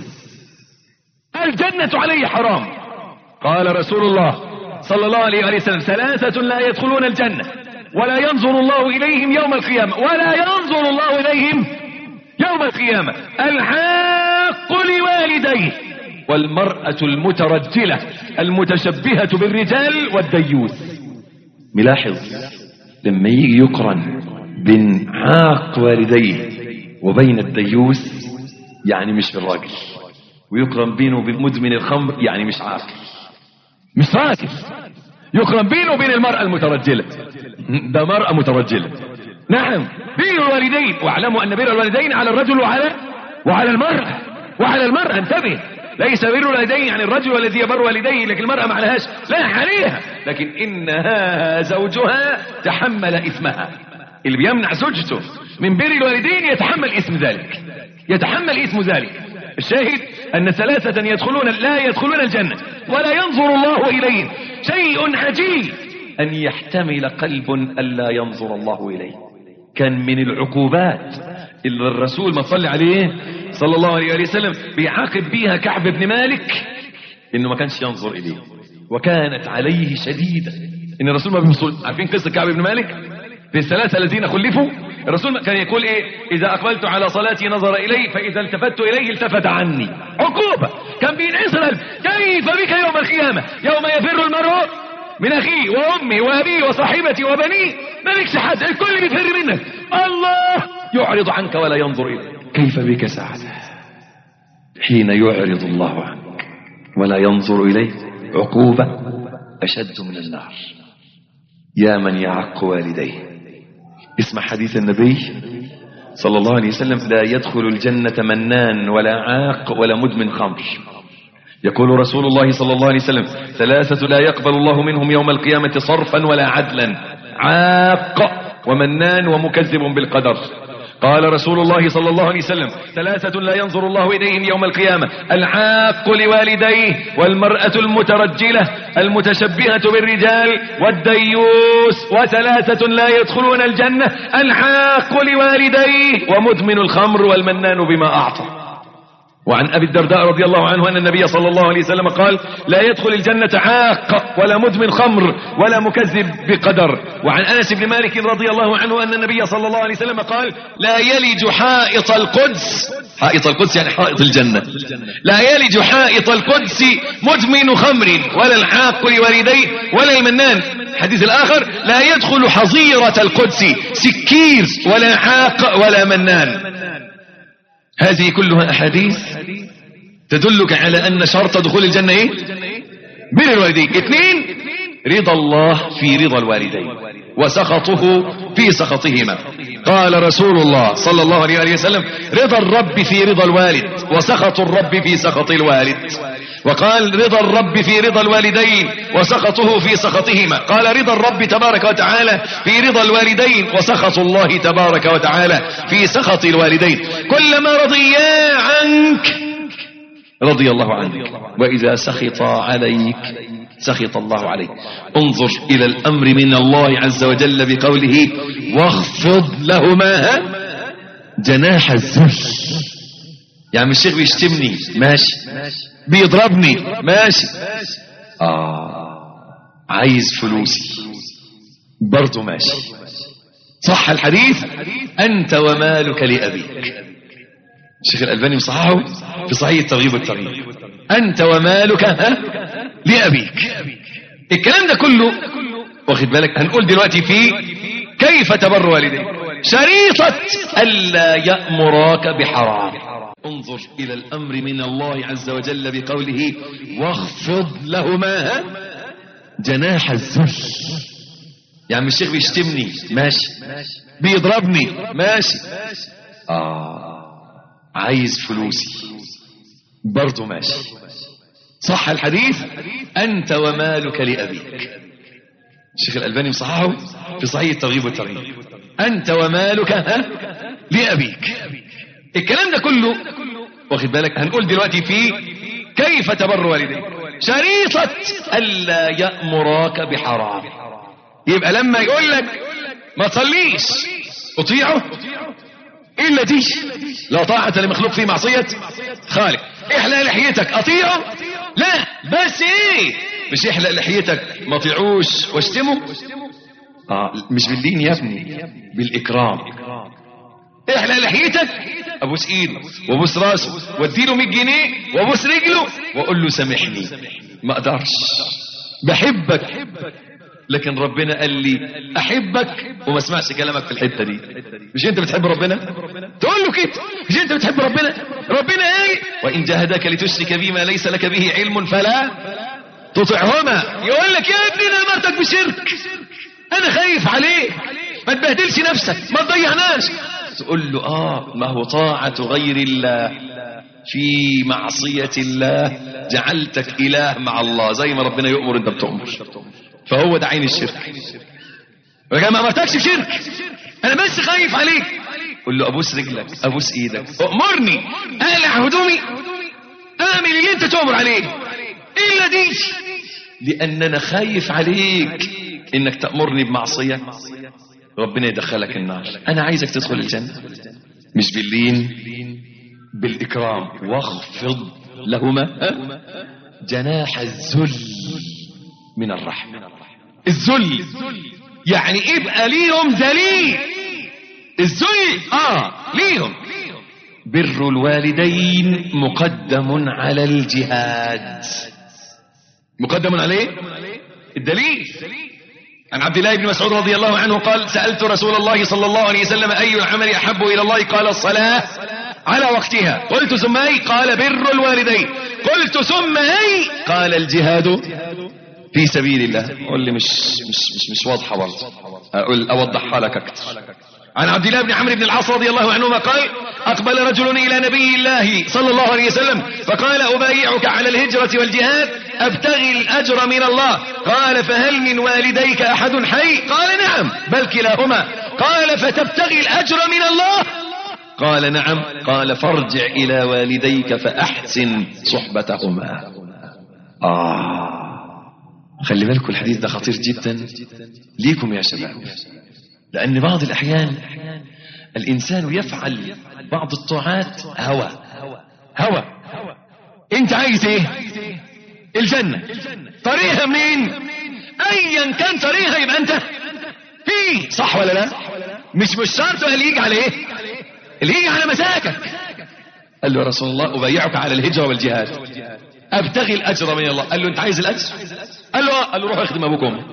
الجنة عليه حرام. قال رسول الله صلى الله عليه وسلم ثلاثة لا يدخلون الجنة ولا ينظر الله إليهم يوم القيامة ولا ينظر الله إليهم يوم القيامة: العاق لوالديه والمرأة المترجلة المتشبهة بالرجال والديوث. ملاحظ لما يجي يقرن بين عاق والديه وبين الديوث يعني مش بالراجل، ويقرن بينه وبين مدمن الخمر يعني مش عاقل مش راجل، يقرن بينه وبين المرأة المترجلة، ده مرأة مترجلة. نعم بين الوالدين، واعلموا أن بين الوالدين على الرجل وعلى وعلى المرأة وعلى المرأة. انتبه، ليس بين الوالدين يعني الرجل الذي يبر والديه لكن المرأة ما عليهاش، لا عليها، لكن إنها زوجها تحمل إثمها. اللي بيمنع زوجته من بر الوالدين يتحمل إثم ذلك، يتحمل إثم ذلك. الشاهد أن ثلاثة يدخلون لا يدخلون الجنة ولا ينظر الله إليهم. شيء عجيب أن يحتمل قلب ألا ينظر الله إليه. كان من العقوبات اللي الرسول ما صلى عليه صلى الله عليه وسلم بيعاقب بيها كعب بن مالك إنه ما كانش ينظر إليه، وكانت عليه شديدة. إن الرسول ما بيصل. عارفين قصة كعب بن مالك في الثلاثة الذين خلفوا؟ الرسول كان يقول ايه؟ اذا اقبلت على صلاتي نظر الي، فاذا التفت اليه التفت عني. عقوبة. كان بينعسر. كيف بك يوم القيامة يوم يفر المرء من اخيه وامه وابيه وصاحبته وبنيه، مالكش حد، الكل بيفر منك، الله يعرض عنك ولا ينظر اليك. كيف بك سعادة حين يعرض الله عنك ولا ينظر اليك؟ عقوبة اشد من النار. يا من يعق والديه. اسمع حديث النبي صلى الله عليه وسلم: لا يدخل الجنة منان ولا عاق ولا مدمن خمر. يقول رسول الله صلى الله عليه وسلم: ثلاثة لا يقبل الله منهم يوم القيامة صرفا ولا عدلا: عاق ومنان ومكذب بالقدر. قال رسول الله صلى الله عليه وسلم ثلاثة لا ينظر الله إليهم يوم القيامة: العاق لوالديه، والمرأة المترجلة المتشبهة بالرجال، والديوس. وثلاثة لا يدخلون الجنة: العاق لوالديه، ومدمن الخمر، والمنان بما أعطى. وعن أبي الدرداء رضي الله عنه أن النبي صلى الله عليه وسلم قال: لا يدخل الجنة عاق ولا مدمن خمر ولا مكذب بقدر. وعن أنس بن مالك رضي الله عنه أن النبي صلى الله عليه وسلم قال: لا يلج حائط القدس، حائط القدس يعني حائط الجنة، لا يلج حائط القدس مدمن خمر ولا العاق لوالديه ولا المنان. الحديث الآخر: لا يدخل حظيرة القدس سكير ولا عاق ولا منان. هذه كلها أحاديث تدلك على أن شرط دخول الجنة إيه؟ بر الوالدين. اثنين: رضا الله في رضا الوالدين وسخطه في سخطهما. قال رسول الله صلى الله عليه وسلم: رضا الرب في رضا الوالد وسخط الرب في سخط الوالد. وقال: رضا الرب في رضا الوالدين وسخطه في سخطهما. قال: رضا الرب تبارك وتعالى في رضا الوالدين وسخط الله تبارك وتعالى في سخط الوالدين. كلما رضيا عنك رضي الله عنك، وإذا سخط عليك سخط الله عليك. انظر إلى الأمر من الله عز وجل بقوله: واخفض لهما جناح الذل. يعني الشيخ بيشتمني ماشي، بيضربني ماشي، آه عايز فلوسي برضو ماشي، صح الحديث؟ أنت ومالك لأبيك. الشيخ الألباني مصححه في صحيح الترغيب والترهيب: أنت ومالك ها لأبيك. الكلام ده كله واخد بالك؟ هنقول دلوقتي في كيف تبر والديك. شريطة ألا يأمراك بحرام. انظر إلى الأمر من الله عز وجل بقوله: واخفض لهما جناح الذل. يعني الشيخ بيشتمني ماشي، بيضربني ماشي، آه عايز فلوسي برضو ماشي، صح الحديث؟ أنت ومالك لأبيك. الشيخ الألباني مصححه في صحيح الترغيب والترهيب: أنت ومالك ها لأبيك. الكلام ده كله واخد بالك؟ هنقول دلوقتي في كيف تبر والديك. شريطة ألا يأمراك بحرام. يبقى لما يقول لك ما تصليش اطيعه إلا دي، لا طاعة لمخلوق في معصية خالق. احلق لحيتك اطيعه؟ لا، بس ايه؟ مش احلق لحيتك ما طيعوش واشتمه؟ آه مش بالدين يا ابني، بالإكرام. احلق لحيتك ابوس ايده وابوس راسه واديله مية جنيه وابوس رجله واقول له سامحني، ما اقدرش، بحبك، لكن ربنا قال لي احبك وما اسمعش كلامك في الحته دي. مش انت بتحب ربنا؟ تقول له كده. مش انت بتحب ربنا؟ ربنا قال: وان جاهداك لتشرك بما ليس لك به علم فلا تطعهما. يقول لك يا ابني انا امرتك بشرك، انا خايف عليك، ما تبهدلش نفسك، ما تضيعناش. تقول له اه ما هو طاعة غير الله في معصية الله جعلتك اله مع الله، زي ما ربنا يؤمر انت بتؤمر، فهو ده عين الشرك. وكما ما امرتكش بشرك، انا بس خايف عليك. قل له ابوس رجلك، ابوس ايدك، امرني، اقلع هدومي، اعمل اللي انت تؤمر عليه الا دي، لان انا خايف عليك انك تأمرني بمعصية ربنا يدخلك النار. انا عايزك تدخل الجنة، مش باللين، بالاكرام. واخفض لهما جناح الذل من الرحمة. الذل يعني ابقى ليهم ذليل. الذل اه ليهم. بر الوالدين مقدم على الجهاد. مقدم عليه الدليل. عن عبد الله بن مسعود رضي الله عنه قال: سألت رسول الله صلى الله عليه وسلم أي العمل أحب إلى الله؟ قال: الصلاة على وقتها. قلت: ثم أي؟ قال: بر الوالدين. قلت: ثم أي؟ قال: الجهاد في سبيل الله. قل لي مش مش مش مش واضحة برضه، أقول أوضحها لك أكثر. عن عبد الله بن عمرو بن العاص رضي الله عنهما قال: أقبل رجل إلى نبي الله صلى الله عليه وسلم فقال: أبايعك على الهجرة والجهاد أبتغي الأجر من الله. قال: فهل من والديك أحد حي؟ قال: نعم، بل كلاهما. قال: فتبتغي الأجر من الله؟ قال نعم. قال فارجع إلى والديك فأحسن صحبتهما. آه خلي بالكم الحديث ده خطير جدا ليكم يا شباب، لأن بعض الأحيان الإنسان يفعل بعض الطاعات هوى هوى. أنت عايز إيه؟ الجنة. طريقها منين؟ أيا كان طريقها يبقى أنت فيه، صح ولا لا؟ مش مش شرط اللي يجي على إيه؟ اللي يجي على مساكك. قال له يا رسول الله أبايعك على الهجرة والجهاد، أبتغي الأجر من الله. قال له أنت عايز الأجر؟ قال له قال له روح اخدم أبوك وأمك.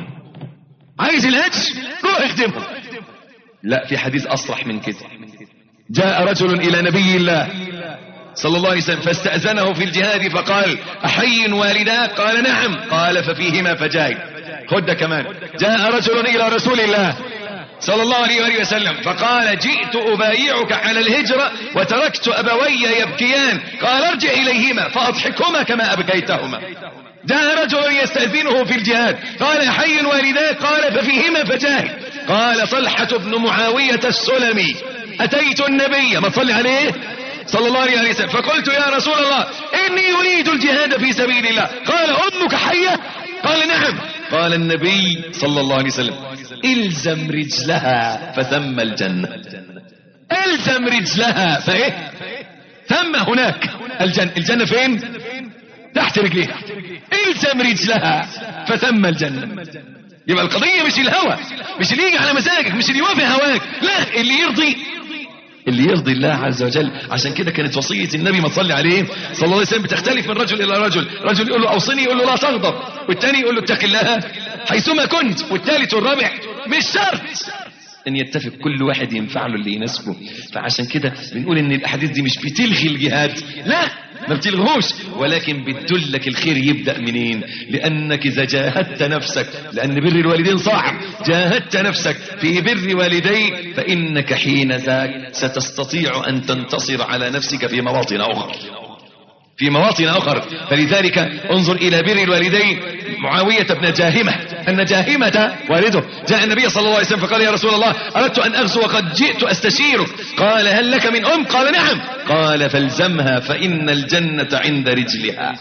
عايز الأجر؟ روح اخدمهم. لا، في حديث أصرح من كده. جاء رجل إلى نبي الله صلى الله عليه وسلم فاستأذنه في الجهاد فقال أحي والداك؟ قال نعم. قال ففيهما فجاهد. خد ده كمان. جاء رجل إلى رسول الله صلى الله عليه وآله وسلم فقال جئت أبايعك على الهجرة وتركت أبوي يبكيان. قال ارجع إليهما فأضحكهما كما أبكيتهما. جاء رجل يستأذنه في الجهاد قال حي والداك؟ قال ففيهما فجاهد. قال طلحة بن معاوية السلمي أتيت النبي ما صلي عليه صلى الله عليه وسلم فقلت يا رسول الله إني أريد الجهاد في سبيل الله. قال أمك حية؟ قال نعم. قال النبي صلى الله عليه وسلم إلزم رجلها فثم الجنة. إلزم رجلها فإيه؟ ثم هناك الجنة. الجنة فين؟ تحت رجليها. إلزم رجلها فثم الجنة. يبقى القضية مش الهوى، مش اللي يجي على مزاجك، مش اللي يوافق هواك، لا، اللي يرضي اللي يرضي الله عز وجل. عشان كده كانت وصية النبي ما تصلي عليه صلى الله عليه وسلم بتختلف من رجل إلى رجل. رجل يقول له أوصني يقول له لا تغضب، والتاني يقول له اتق الله حيثما كنت، والثالث والرابع. مش شرط ان يتفق، كل واحد ينفع له اللي يناسبه. فعشان كده بنقول ان الاحاديث دي مش بتلغي الجهاد، لا ما بتلغوش، ولكن بتدلك الخير يبدأ منين. لانك اذا جاهدت نفسك، لان بر الوالدين صعب، جاهدت نفسك في بر والديك فانك حين ذاك ستستطيع ان تنتصر على نفسك في مواطن اخرى في مواطن أخرى. فلذلك انظر إلى بر الوالدين. معاوية بن جاهمة أن جاهمة والده جاء النبي صلى الله عليه وسلم فقال يا رسول الله أردت أن أغزو وقد جئت أستشيرك. قال هل لك من أم؟ قال نعم. قال فالزمها فإن الجنة عند رجلها.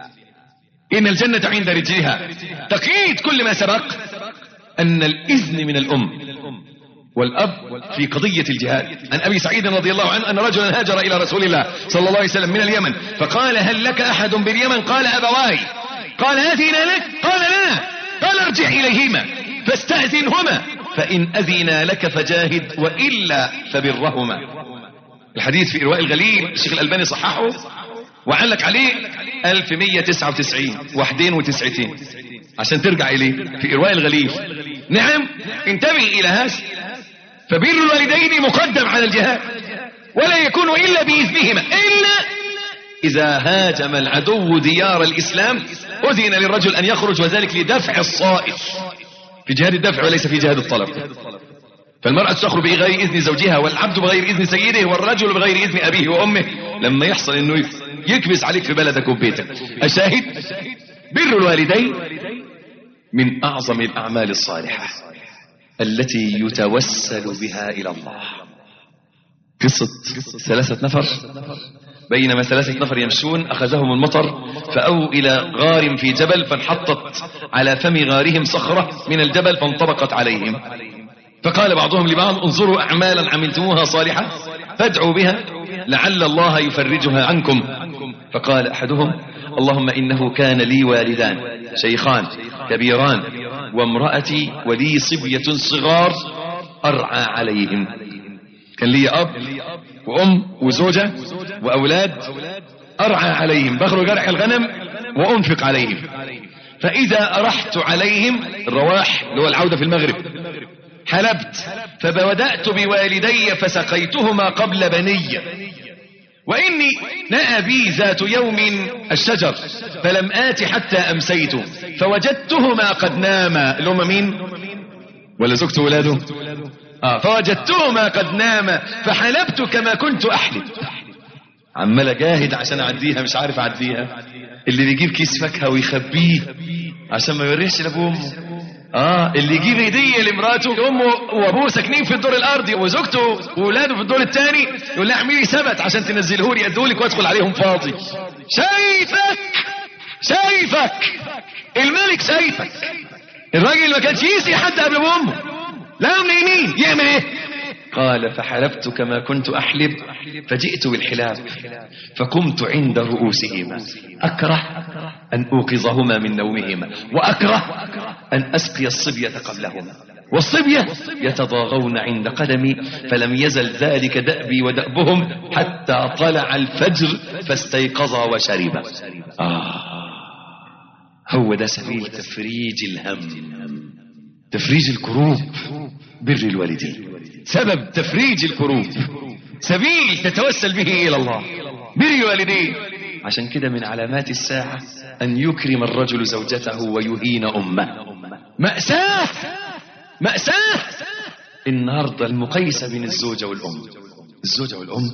إن الجنة عند رجلها. تقييد كل ما سبق أن الإذن من الأم والأب في قضية الجهاد. عن أبي سعيد رضي الله عنه أن رجلا هاجر إلى رسول الله صلى الله عليه وسلم من اليمن فقال هل لك أحد باليمن؟ قال أبواي. قال أذن لك؟ قال لا. قال ارجع إليهما فاستأذنهما فإن أذنا لك فجاهد وإلا فبرهما. الحديث في إرواء الغليل الشيخ الألباني صححه وعلق عليه ألف ومئة وتسعة وتسعين وحدين وتسعتين عشان ترجع إليه في إرواء الغليل. نعم، انتبه إلى هذا. فبر الوالدين مقدم على الجهاد، ولا يكون إلا بإذنهما، إلا إذا هاجم العدو ديار الإسلام أذن للرجل أن يخرج، وذلك لدفع الصائل في جهاد الدفع وليس في جهاد الطلب. فالمرأة تخرج بغير إذن زوجها، والعبد بغير إذن سيده، والرجل بغير إذن أبيه وأمه. لما يحصل أنه يكبس عليك في بلدك وبيتك. الشاهد بر الوالدين من أعظم الأعمال الصالحة التي يتوسل بها إلى الله. قصة ثلاثة نفر بينما ثلاثة نفر يمشون أخذهم المطر فأووا إلى غار في جبل فانحطت على فم غارهم صخرة من الجبل فانطبقت عليهم. فقال بعضهم لبعض انظروا أعمالا عملتموها صالحة فادعوا بها لعل الله يفرجها عنكم. فقال أحدهم اللهم إنه كان لي والدان شيخان كبيران وامرأتي ولي صبية صغار أرعى عليهم. كان لي أب وأم وزوجة وأولاد أرعى عليهم، بخرج أرعى الغنم وأنفق عليهم. فإذا أرحت عليهم الرواح اللي هو العودة في المغرب حلبت فبدأت بوالدي فسقيتهما قبل بني، وإني نأى بي ذات يوم الشجر فلم آت حتى أمسيت فوجدتهما قد ناما. اللي هم مين؟ ولا زوجته ولاده؟ آه فوجدتهما قد ناما فحلبت كما كنت أحلب. عمال أجاهد عشان أعديها مش عارف أعديها. اللي بيجيب كيس فاكهة ويخبيه عشان ما يوريش لأبوه وأمه. اه اللي يجيب هديه لمراته، امه وابوه ساكنين في الدور الارضي وزوجته واولاده في الدور الثاني، يقول لها اعملي سبت عشان تنزله لي ادولك وادخل عليهم فاضي. شايفك شايفك الملك شايفك. الراجل ما كانش يسي حد قبل امه، لا منين يعمل ايه؟ قال فحلبت كما كنت احلب فجئت بالحلاب فقمت عند رؤوسهما اكره ان اوقظهما من نومهما واكره ان اسقي الصبية قبلهما، والصبية يتضاغون عند قدمي، فلم يزل ذلك دأبي ودأبهم حتى طلع الفجر فاستيقظا وشربا. آه هو ده سبيل تفريج الهم، تفريج الكروب، بر الوالدين سبب تفريج الكروب، سبيل تتوسل به إلى الله، بر الوالدين. عشان كده من علامات الساعة أن يكرم الرجل زوجته ويهين أمه. مأساة مأساة النهاردة المقايسة بين الزوجة والأم، الزوجة والأم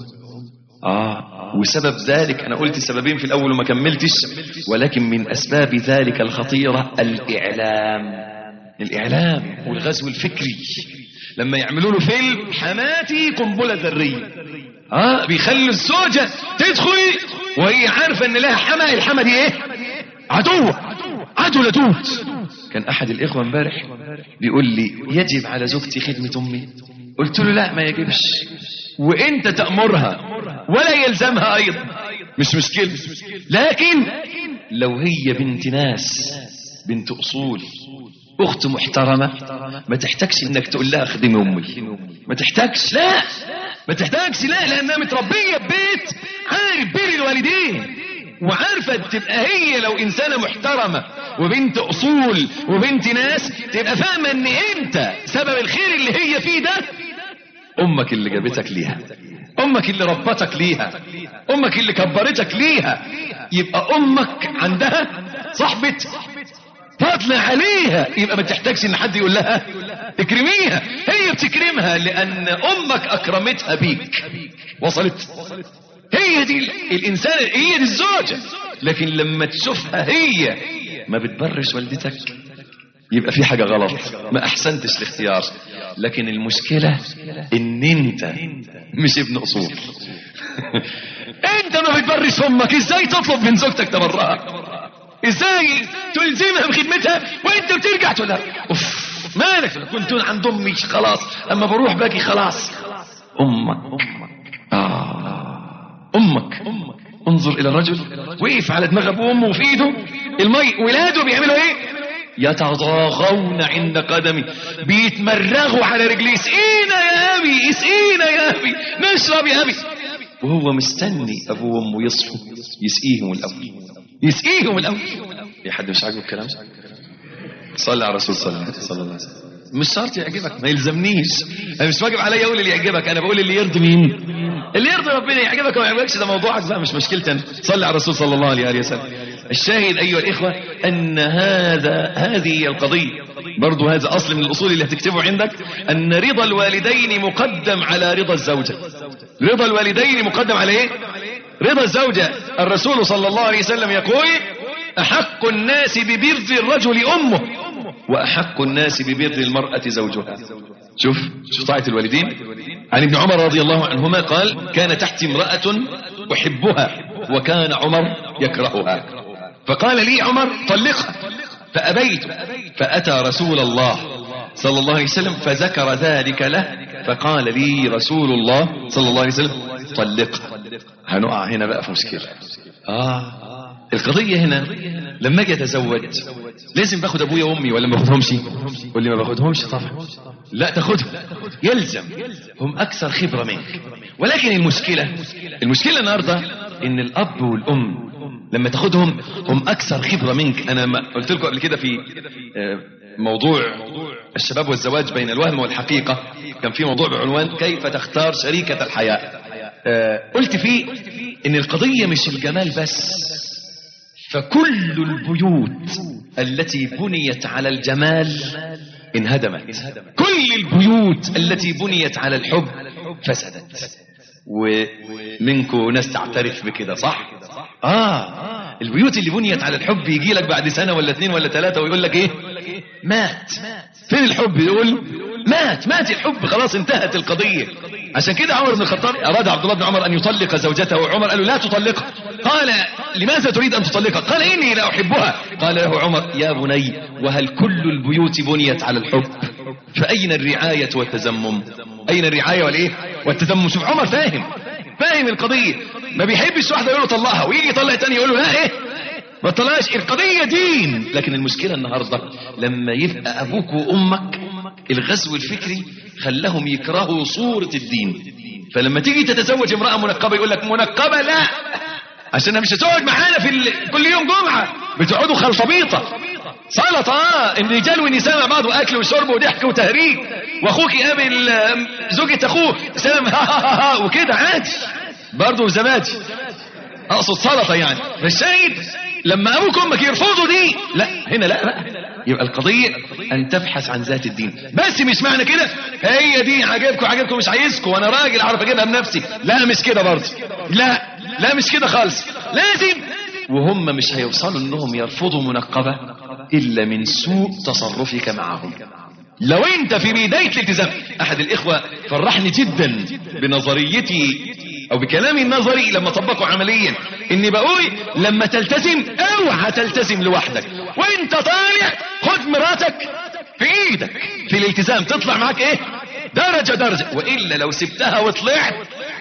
آه وسبب ذلك أنا قلت السببين في الأول وما كملتش، ولكن من أسباب ذلك الخطيرة الإعلام، الإعلام والغزو الفكري. لما يعملوا له فيلم حماتي قنبلة ذرية، اه بيخلوا الزوجة تدخل وهي عارفة ان لها حما، الحما دي ايه؟ عدوة، عدو لدود. كان احد الاخوة امبارح بيقول لي يجب على زوجتي خدمة امي، قلت له لا ما يجبش، وانت تأمرها ولا يلزمها ايضا، مش مشكلة، لكن لو هي بنت ناس، بنت اصول، اخت محترمة، ما تحتاجش انك تقول لها خدمي امي، ما تحتاجش، لا ما تحتاجش، لا لانها متربية ببيت عارف بر الوالدين، وعارفة تبقى هي لو انسانة محترمة وبنت اصول وبنت ناس، تبقى فاهمة ان انت سبب الخير اللي هي فيه ده امك اللي جابتك ليها، امك اللي ربتك ليها، امك اللي كبرتك ليها. يبقى امك عندها صحبة فضل عليها، يبقى ما تحتاجش ان حد يقول لها اكرميها، هي بتكرمها لان امك اكرمتها بيك. وصلت؟ هي دي الانسان، هي دي الزوجة. لكن لما تشوفها هي ما بتبرش والدتك يبقى في حاجة غلط، ما احسنتش الاختيار. لكن المشكلة ان انت مش ابن اصول انت ما بتبرش امك، ازاي تطلب من زوجتك تبرها؟ ازاي تلزمها بخدمتها وانت بترجع تقول لها اوف مالك؟ كنت عند امي خلاص، اما بروح باجي خلاص. امك آه امك انظر الى الرجل وقف على دماغ ابوه وامه وفي ايده المي، ولاده بيعملوا ايه؟ يتضاغون عند قدمي، بيتمرغوا على رجليه، اسقينا يا ابي، اسقينا يا ابي، نشرب يا ابي، وهو مستني ابوه وامه يصحوا يسقيهم الاول، يسقيهم الاول. يا حد مش عاجبه الكلام؟ صلي على الرسول صلى الله عليه وسلم. مش شرط يعجبك، ما يلزمنيش، انا مش واجب عليا اقول اللي يعجبك، انا بقول اللي يرضي مين؟ اللي يرضي ربنا. يعجبك وما يعجبكش ده موضوعك بقى، مش مشكلتي انا. صلي على الرسول صلى الله عليه وسلم. الشاهد ايها الاخوه ان هذا هذه القضيه برضو، هذا اصل من الاصول اللي هتكتبه عندك، ان رضا الوالدين مقدم على رضا الزوجه. رضا الوالدين مقدم على ايه؟ رضا الزوجه. الرسول صلى الله عليه وسلم يقول احق الناس ببر الرجل امه واحق الناس ببر المراه زوجها. شوف شوف طاعه الوالدين. عن ابن عمر رضي الله عنهما قال كان تحتي امراه احبها وكان عمر يكرهها، فقال لي عمر طلقها فأبيت، فأتى رسول الله صلى الله عليه وسلم فذكر ذلك له، فقال لي رسول الله صلى الله عليه وسلم طلقها. هنقع هنا بقى في مشكلة. آه القضية هنا لما اجي اتزوج لازم باخد ابويا وامي ولا ما باخدهمش؟ واللي ما باخدهمش طبعا لا تاخدهم، يلزم، هم اكثر خبرة منك. ولكن المشكلة المشكلة النهاردة ان الاب والام لما تاخدهم هم اكثر خبرة منك. انا ما قلت لكم قبل كده في موضوع الشباب والزواج بين الوهم والحقيقة، كان في موضوع بعنوان كيف تختار شريكة الحياة. قلت فيه ان القضية مش الجمال بس، فكل البيوت التي بنيت على الجمال انهدمت، كل البيوت التي بنيت على الحب فسدت. ومنكم ناس تعترف بكده صح؟ آه البيوت اللي بنيت على الحب يجي لك بعد سنة ولا اتنين ولا ثلاثة ويقول لك ايه؟ مات. فين الحب؟ يقول مات مات الحب، خلاص انتهت القضية. عشان كده عمر بن الخطاب أراد عبد الله بن عمر أن يطلق زوجته، وعمر قال له لا تطلقها. قال لماذا تريد أن تطلقها؟ قال إني لا أحبها. قال له عمر يا بني وهل كل البيوت بنيت على الحب؟ فأين الرعاية والتزمم؟ أين الرعاية والإيه والتزمم؟ شوف عمر فاهم فاهم القضية، ما بيحبش واحدة يقول له طلقها ويجي يطلق تاني يقول له لا إيه ما طلعش، القضية دين. لكن المشكلة النهاردة لما يبقى أبوك وأمك الغزو الفكري خلاهم يكرهوا صورة الدين، فلما تيجي تتزوج امرأة منقبة يقول لك منقبة لا، عشان مش هتقعد معانا في ال... كل يوم جمعة بتقعدوا خلطبيطة سلطة اه الرجال والنساء مع بعض واكل وشرب وضحك وتهريج، واخوك يقابل زوجة اخوه سلام وكده عادي برضه زبادي، اقصد سلطة يعني. فالشاهد لما ابوك وامك يرفضوا دي لا هنا لا بقى، يبقى القضية ان تبحث عن ذات الدين. بس مش معنى كده هي دي عجبكم عجبكم مش عايزكم وانا راجل اعرف اجيبها بنفسي، لا مش كده برضه، لا لا مش كده خالص. لازم وهم مش هيوصلوا انهم يرفضوا منقبة الا من سوء تصرفك معهم. لو انت في بداية الالتزام، احد الاخوة فرحني جدا بنظريتي او بكلامي النظري لما طبقوا عمليا، اني بقول لما تلتزم اوعى تلتزم لوحدك، وانت طالع خد مراتك في ايدك في الالتزام تطلع معاك ايه درجة درجة، وإلا لو سبتها وطلعت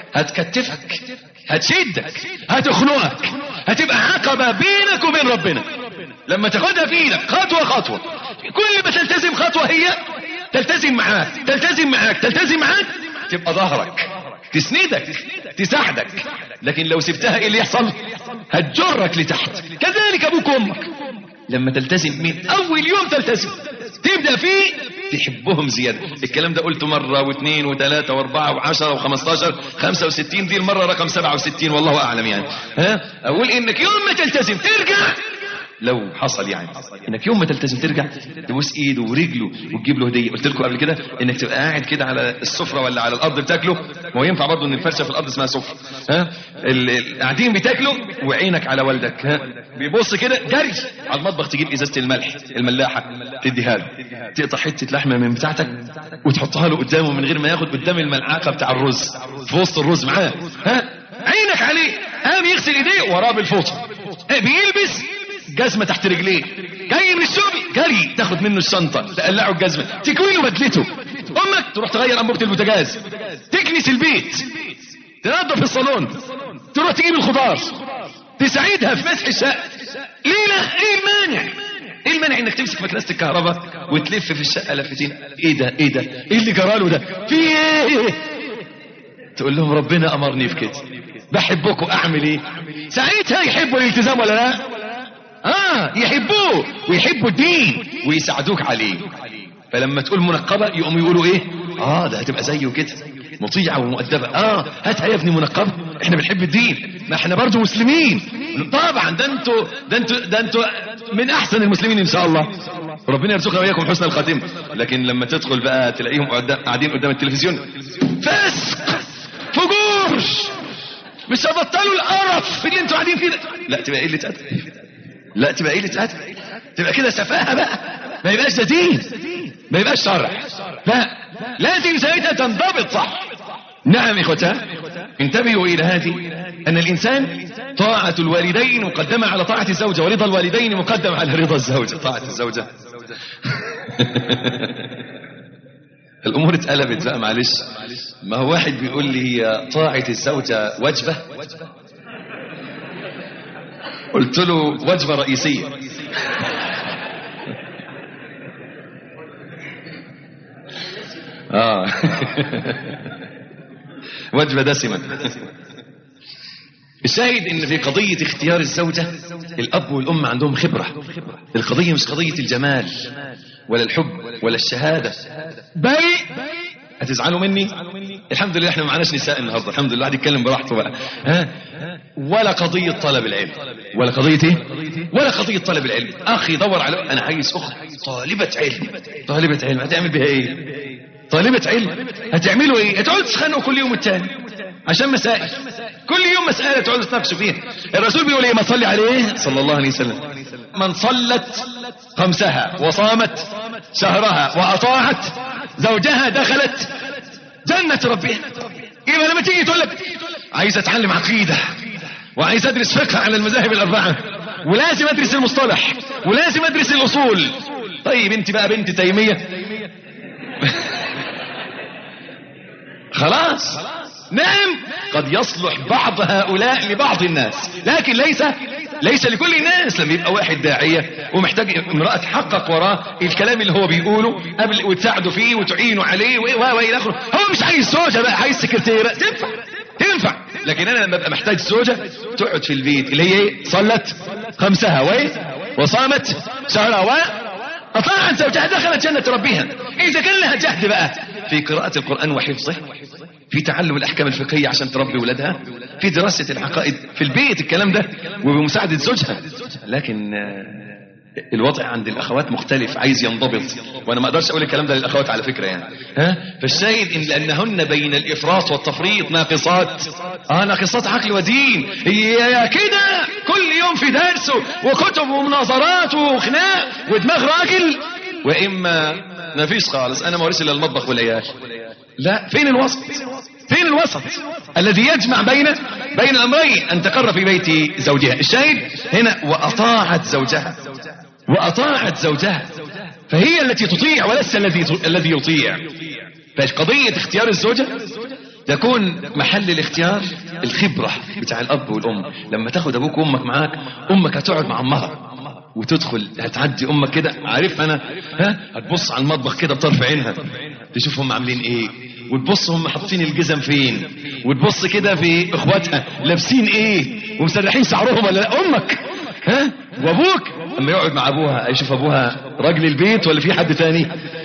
هتكتفك هتشدك هتخنقك، هتبقى عقبة بينك وبين ربنا. لما تاخدها في ايدك خطوة خطوة، كل ما تلتزم خطوة هي تلتزم معاك تلتزم معاك تلتزم معاك تبقى ظهرك تسندك تساعدك. لكن لو سبتها ايه اللي يحصل؟ هتجرك لتحت. كذلك ابوك وامك لما تلتزم من اول يوم تلتزم تبدأ فيه تحبهم زيادة. الكلام ده قلته مرة واثنين وثلاثة واربعة وعشرة وخمستاشر خمسة وستين، دي المرة رقم سبعة وستين والله اعلم يعني. ها اقول انك يوم ما تلتزم ترجع، لو حصل يعني انك يوم ما تلتزم ترجع تبوس ايده ورجله وتجيب له هديه. قلت لكم قبل كده انك تبقى قاعد كده على السفره ولا على الارض بتاكله، ما هو ينفع برضه ان الفرشه في الارض اسمها سفره، ها قاعدين بتاكلوا وعينك على والدك، ها بيبص كده جري على المطبخ تجيب ازازه الملح الملاحه تديها له، تقطع حته لحمه من بتاعتك وتحطها له قدامه من غير ما ياخد قدام الملعقه بتاع الرز في وسط الرز معاه، ها عينك عليه، قام يغسل ايديه وراه بالفوطه، بيلبس جزمة تحت رجليه، جاي من السوق جري تاخد منه الشنطة تقلعه الجزمة تكوي له بدلته. امك تروح تغير انبوبة البوتاجاز، تكنس البيت، تنظف الصالون، تروح تجيب الخضار، تساعدها في مسح الشقة. ليه لا؟ ايه المانع؟ ايه المانع انك تمسك مكنسة الكهرباء وتلف في الشقة لفتين؟ ايه ده ايه ده ايه اللي جراله ده في ايه؟ تقول لهم ربنا امرني في كده بحبكم اعمل ايه؟ ساعتها يحبوا الالتزام ولا لا؟ اه يحبوه ويحبوا الدين ويساعدوك عليه. فلما تقول منقبة يقوموا يقولوا ايه؟ اه ده هتبقى زيه كده مطيعة ومؤدبة. اه هاتها يا ابني منقبة، احنا بنحب الدين، ما احنا برضو مسلمين طبعا، ده انتوا ده انتوا ده انتوا من احسن المسلمين ان شاء الله، ربنا يرزقنا واياكم حسن الخاتمة. لكن لما تدخل بقى تلاقيهم قاعدين قدام التلفزيون فسق فجور، مش هبطلوا القرف اللي انتوا قاعدين فيه ده. لا تبقى قلة ادب، لا تبقى قلة ادب، تبقى كده سفاهة بقى، ما يبقاش ده دين، ما يبقاش شرع، لا لازم ساعتها تنضبط صح. نعم اخوتها انتبهوا الى هذه، ان الانسان طاعة الوالدين مقدمة على طاعة الزوجة، ورضا الوالدين مقدم على رضا الزوجة. طاعة الزوجة الامور اتقلبت بقى معلش. ما هو واحد بيقول لي طاعة الزوجة وجبة، قلت له وجبة رئيسية. اه وجبة دسمة. الشاهد ان في قضية اختيار الزوجة الاب والام عندهم خبرة. القضية مش قضية الجمال ولا الحب ولا الشهادة، بل هتزعلوا مني الحمد لله احنا ما معناش نساء النهارده، الحمد لله هتتكلم براحته بقى، ها ولا قضية طلب العلم، ولا قضية ايه ولا قضية طلب العلم. اخي دور على انا عايز اخت طالبة علم، طالبة علم هتعمل بها ايه؟ طالبة علم هتعملوا ايه؟ هتقعدوا تتخانقوا كل يوم التاني عشان مسائل، كل يوم مسألة تقعدوا تناقشوا فيها. الرسول بيقول ايه؟ ما صلي عليه صلى الله عليه وسلم، من صلت خمسها وصامت شهرها وأطاعت زوجها دخلت جنة ربها. يبقى لما تيجي تقول لك عايز اتعلم عقيدة وعايز ادرس فقه على المذاهب الاربعة ولازم ادرس المصطلح ولازم ادرس الاصول، طيب انت بقى بنت تيمية خلاص. نعم قد يصلح بعض هؤلاء لبعض الناس، لكن ليس ليس لكل الناس. لما يبقى واحد داعية ومحتاج امرأة تحقق وراه الكلام اللي هو بيقوله قبل وتساعده فيه وتعينه عليه والى اخره، هو مش عايز زوجة بقى، عايز سكرتيرة. تنفع تنفع لكن انا لما ابقى محتاج زوجة تقعد في البيت اللي هي ايه؟ صلت خمسها وايه وصامت شهرها واطاعت زوجها دخلت جنة ربها. اذا كان لها جهد بقى في قراءة القرآن وحفظه، في تعلم الأحكام الفقهية عشان تربي ولادها، في دراسة العقائد في البيت الكلام ده وبمساعدة زوجها، لكن الوضع عند الأخوات مختلف، عايز ينضبط. وأنا ما أقدرش أقول الكلام ده للأخوات على فكرة يعني ها. فالشاهد إن لأنهن بين الإفراط والتفريط ناقصات آه ناقصات عقل ودين. هي كده كل يوم في درس وكتب ومناظرات وخناق ودماغ راجل، وإما ما فيش خالص أنا مورث إلا المطبخ والعيال. لا، فين الوسط؟ فين الوسط الذي يجمع بين بين الأمرين؟ أن تقر في بيت زوجها. الشاهد هنا وأطاعت زوجها وأطاعت زوجها، فهي التي تطيع وليس الذي الذي يطيع. فقضية اختيار الزوجة تكون محل الاختيار الخبرة بتاع الأب والأم. لما تاخد أبوك وأمك معاك، أمك هتقعد مع أمها وتدخل هتعدي أمك كده، عارف أنا ها، هتبص على المطبخ كده بطرف عينها تشوف هم عاملين إيه، وتبص هم حاطين الجزم فين، وتبص كده في إخواتها لابسين إيه ومسرحين شعرهم ولا لا. أمك ها. وأبوك لما يقعد مع أبوها يشوف أبوها راجل البيت ولا في حد تاني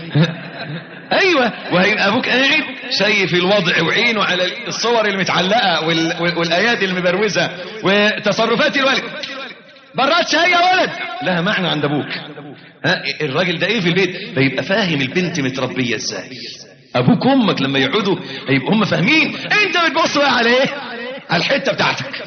ايوه. وهيبقى ابوك قاعد شايف الوضع وعينه على الصور المتعلقه وال... والايات المبروزه وتصرفات الوالد. برات شاي يا ولد لها معنى عند ابوك. ها الراجل ده ايه في البيت، فيبقى فاهم البنت متربيه ازاي. ابوك وامك لما يقعدوا هيبقوا هم فاهمين. انت بتبص بقى على ايه؟ على الحته بتاعتك.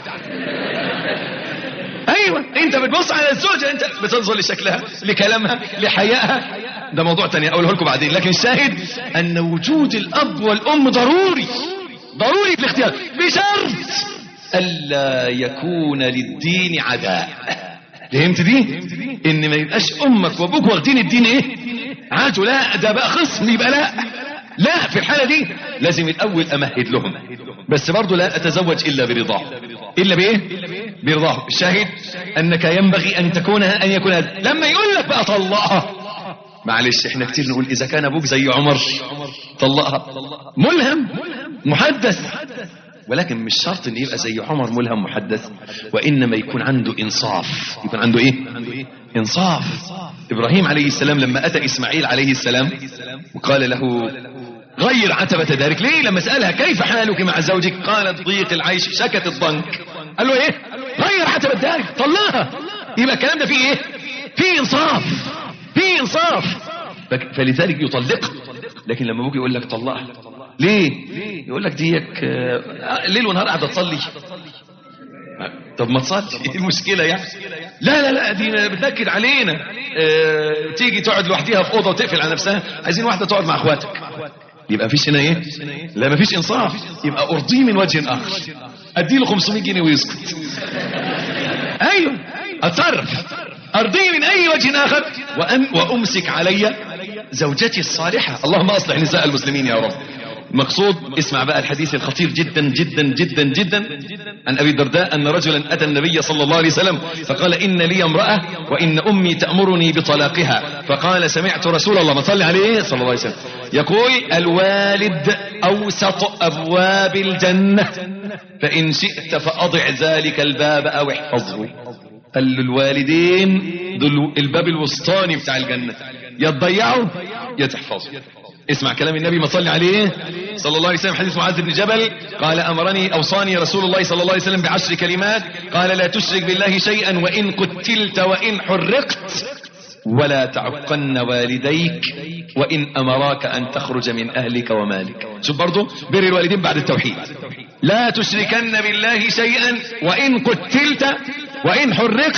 ايوه انت بتبص على الزوجه، انت بتنظر لشكلها لكلامها لحيائها، ده موضوع تاني اقوله لكم بعدين. لكن الشاهد ان وجود الاب والام ضروري ضروري في الاختيار، بشرط الا يكون للدين عداء. فهمت دي؟ ان ما يبقاش امك وابوك واخدين الدين ايه عادوا، لا ده بقى خصم، يبقى لا لا. في الحاله دي لازم الاول امهد لهم، بس برضه لا اتزوج الا برضاه. الا بايه؟ برضاه. الشاهد انك ينبغي ان تكون ان يكون هذا. لما يقول لك بقى طلقها، معلش احنا كتير نقول اذا كان ابوك زي عمر طلقها، ملهم محدث، ولكن مش شرط ان يبقى زي عمر ملهم محدث، وانما يكون عنده انصاف. يكون عنده ايه؟ انصاف. ابراهيم عليه السلام لما اتى اسماعيل عليه السلام وقال له غير عتبة دارك، ليه؟ لما سألها كيف حالك مع زوجك قالت ضيق العيش شكت الضنك. قال له ايه؟ غير عتبة دارك، طلقها. يبقى الكلام ده فيه ايه؟ فيه انصاف، فيه انصاف. فلذلك يطلقها. لكن لما ابوك يقول لك طلقها ليه؟ يقول لك ديك ليل ونهار قاعده تصلي. طب ما تصلي، ايه المشكله يعني؟ لا لا لا دي بتنكد علينا. اه تيجي تقعد لوحديها في اوضه وتقفل على نفسها، عايزين واحده تقعد مع اخواتك. يبقى مفيش هنا ايه؟ لا مفيش انصاف. يبقى ارضيه من وجه اخر، اديله خمسمائة جنيه ويسكت. ايوه اتصرف، ارضيه من اي وجه اخر، وأم وامسك علي زوجتي الصالحه. اللهم اصلح نساء المسلمين يا رب. المقصود اسمع بقى الحديث الخطير جدا جدا جدا جدا عن أبي الدرداء أن رجلا أتى النبي صلى الله عليه وسلم فقال إن لي امرأة وإن أمي تأمرني بطلاقها. فقال سمعت رسول الله ما صلى عليه صلى الله عليه وسلم يقول الوالد أوسط أبواب الجنة فإن شئت فأضع ذلك الباب أو احفظه. قال له الوالدين دول الباب الوسطاني بتاع الجنة، يا تضيعوا يا تحفظوا. اسمع كلام النبي ما صلى عليه صلى الله عليه وسلم. حديث معاذ بن جبل قال أمرني أوصاني رسول الله صلى الله عليه وسلم بعشر كلمات، قال لا تشرك بالله شيئا وإن قتلت وإن حرقت ولا تعقن والديك وإن أمراك أن تخرج من أهلك ومالك. شوف برضو بر الوالدين بعد التوحيد. لا تشركن بالله شيئا وإن قتلت وإن حرقت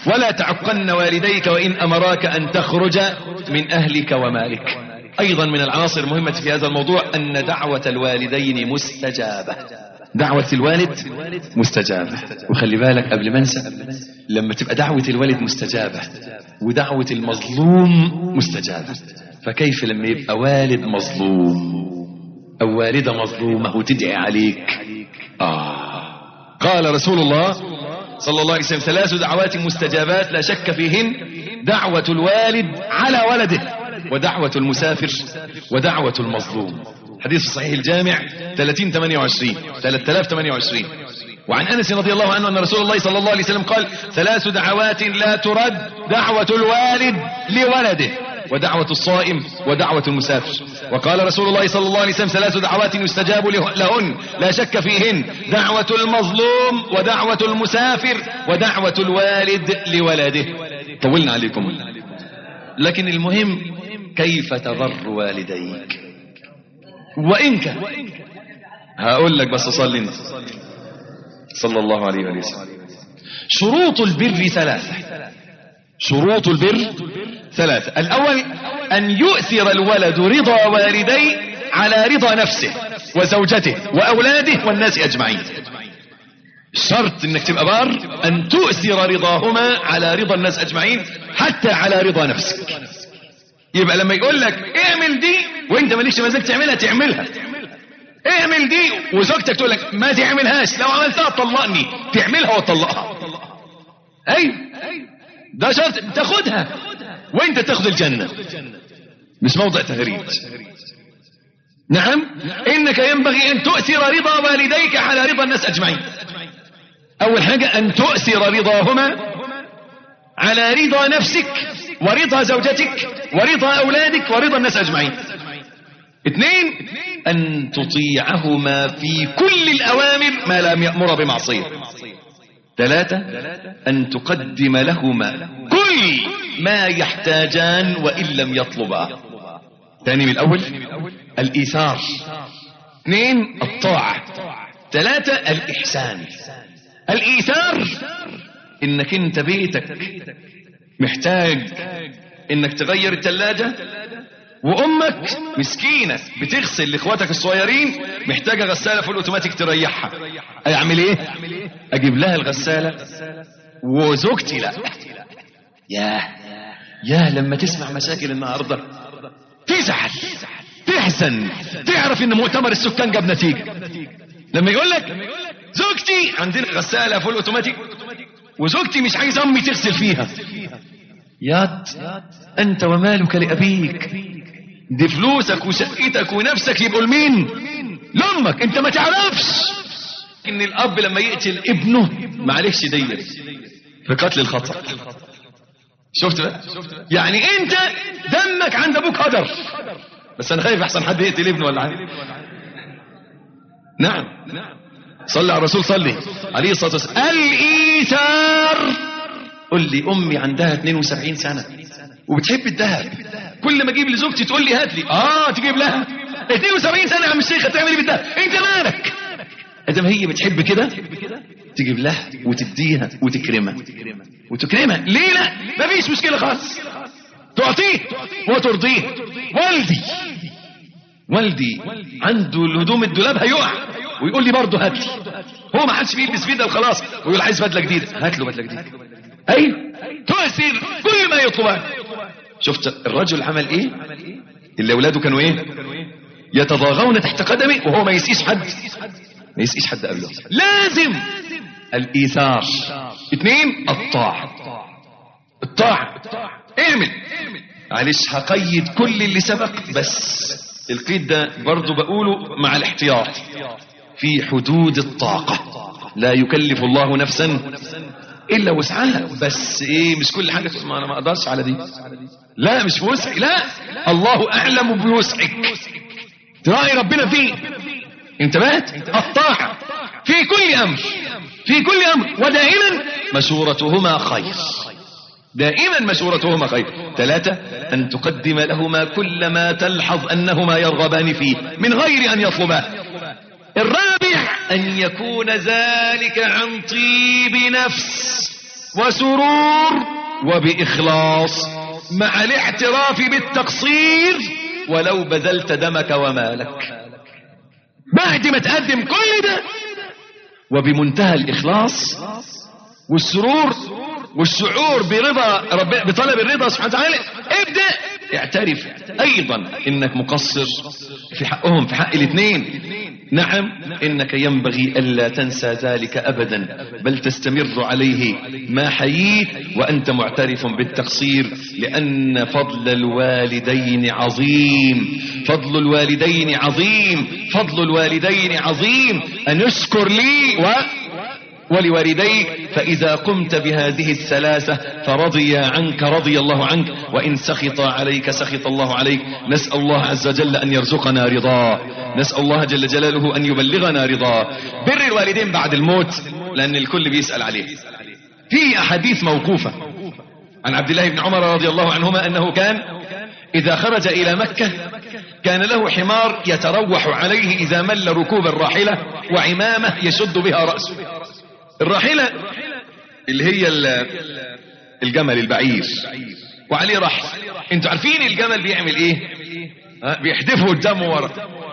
ولا تعقن والديك وإن أمراك أن تخرج من أهلك ومالك. أيضا من العناصر المهمة في هذا الموضوع أن دعوة الوالدين مستجابة. دعوة الوالد مستجابة. وخلي بالك قبل ما انسى، لما تبقى دعوة الوالد مستجابة ودعوة المظلوم مستجابة، فكيف لما يبقى والد مظلوم أو والدة مظلومة وتدعي عليك؟ آه. قال رسول الله صلى الله عليه وسلم: ثلاث دعوات مستجابات لا شك فيهن: دعوة الوالد على ولده، ودعوة المسافر، ودعوة المظلوم. حديث صحيح الجامع ثلاثين ثمانية وعشرين ثلاثة آلاف وثمانية وعشرين. وعن أنس رضي الله عنه أن رسول الله صلى الله عليه وسلم قال: ثلاث دعوات لا ترد: دعوة الوالد لولده، ودعوة الصائم، ودعوة المسافر. وقال رسول الله صلى الله عليه وسلم: ثلاث دعوات يستجاب لهن لا شك فيهن: دعوة المظلوم، ودعوة المسافر، ودعوة الوالد لولده. طولنا عليكم، لكن المهم كيف تبر والديك. وإن كان هقول لك بس صلي انت صلى الله عليه وسلم. شروط البر ثلاثة. شروط البر ثلاثة. الأول أن يؤثر الولد رضا والديه على رضا نفسه وزوجته وأولاده والناس أجمعين. شرط انك تبقى بار أن تؤثر رضاهما على رضا الناس أجمعين، حتى على رضا نفسك. يبقى لما يقول لك اعمل دي وانت مالكش مزاج تعملها، تعملها. اعمل دي وزوجتك تقول لك ما تعملهاش، لو عملتها طلقني، تعملها وتطلقها. ايوه، ده شرط تاخدها وانت تاخد الجنة، مش موضع تهريج. نعم، انك ينبغي ان تؤثر رضا والديك على رضا الناس اجمعين. اول حاجة ان تؤثر رضاهما على رضا نفسك ورضا زوجتك ورضا اولادك ورضا الناس اجمعين. اثنين، ان تطيعهما في كل الاوامر ما لم يأمر بمعصية. ثلاثة، ان تقدم لهما كل ما يحتاجان وان لم يطلبا. ثاني من الاول الايثار. اثنين، الطاعة. ثلاثة، الاحسان. الايثار انك انت بيتك محتاج انك تغير الثلاجة، وامك مسكينة بتغسل لاخواتك الصغيرين محتاجة غسالة فول اوتوماتيك تريحها. اعمل ايه؟ اجيب لها الغسالة وزوجتي لا. ياه ياه لما تسمع مشاكل النهاردة تزعل تحزن، تعرف ان مؤتمر السكان جاب نتيجة. لما يقول لك زوجتي عندنا غسالة فول اوتوماتيك وزوجتي مش عايز امي تغسل فيها، ياد انت ومالك لابيك، دي فلوسك وشقتك ونفسك يبقوا لمين؟ لامك. انت ما تعرفش ان الاب لما يقتل ابنه معلش ديت في قتل الخطأ. شفت بقى؟ يعني انت دمك عند ابوك هدر، بس انا خايف احسن حد يقتل ابنه ولا حاجه. نعم، صلي على الرسول صلي عليه الصلاه والسلام. الايثار. قل لي امي عندها اثنين وسبعين سنة وبتحب الذهب، كل ما اجيب لزوجتي تقول لي هات لي. اه تجيب لها اثنين وسبعين سنة يا عم الشيخ، هتعمل ايه بالذهب؟ انت مالك؟ ادام هي بتحب كده تجيب لها وتديها وتكرمها وتكرمها. ليه لا؟ مفيش مشكلة خالص، تعطيه وترضيه. والدي والدي عنده الهدوم الدولاب هيقع ويقول لي برضه هات لي، هو ما حدش بيلبس فيه ده وخلاص ويقول عايز بدله جديده، هات له بدله جديده. ايوه، تؤثر كل ما يطلبه. شفت الرجل عمل ايه؟ اللي اولاده كانوا ايه؟ يتضاغون تحت قدمه وهو ما يسقيش حد، ما يسقيش حد قبله. لازم الايثار. اثنين، الطاعه. الطاعه اعمل. معلش هقيد كل اللي سبق، بس القيد ده برضو بقوله مع الاحتياط، في حدود الطاقة. لا يكلف الله نفسا إلا وسعها. بس إيه، مش كل حاجة ما أنا ما أقدرش على دي، لا مش بوسعي، لا الله أعلم بوسعك، تراعي ربنا فيه. انتبهت؟ الطاعة في كل أمر، في كل أمر، ودائما مشورتهما خير، دائما مشورتهما خير. ثلاثة، أن تقدم لهما كل ما تلحظ أنهما يرغبان فيه من غير أن يطلباه. الرابع، أن يكون ذلك عن طيب نفس وسرور وبإخلاص مع الاعتراف بالتقصير ولو بذلت دمك ومالك. بعد ما تقدم كل ده وبمنتهى الإخلاص والسرور والشعور برضا رب بطلب الرضا سبحانه وتعالى، ابدأ اعترف ايضا انك مقصر في حقهم، في حق الاثنين. نعم انك ينبغي الا تنسى ذلك ابدا، بل تستمر عليه ما حييت وانت معترف بالتقصير، لان فضل الوالدين عظيم، فضل الوالدين عظيم، فضل الوالدين عظيم. ان اشكر لي و ولوالديك، فإذا قمت بهذه الثلاثة فرضي عنك رضي الله عنك، وإن سخط عليك سخط الله عليك. نسأل الله عز وجل أن يرزقنا رضاه، نسأل الله جل جلاله أن يبلغنا رضاه. بر الوالدين بعد الموت، لأن الكل بيسأل عليه. في أحاديث موقوفة عن عبد الله بن عمر رضي الله عنهما أنه كان إذا خرج إلى مكة كان له حمار يتروح عليه إذا مل ركوب الراحلة، وعمامة يشد بها رأسه. الراحلة اللي هي الجمل البعير وعليه رحل. انتوا عارفين الجمل بيعمل ايه؟ بيحدفه قدامه ورا.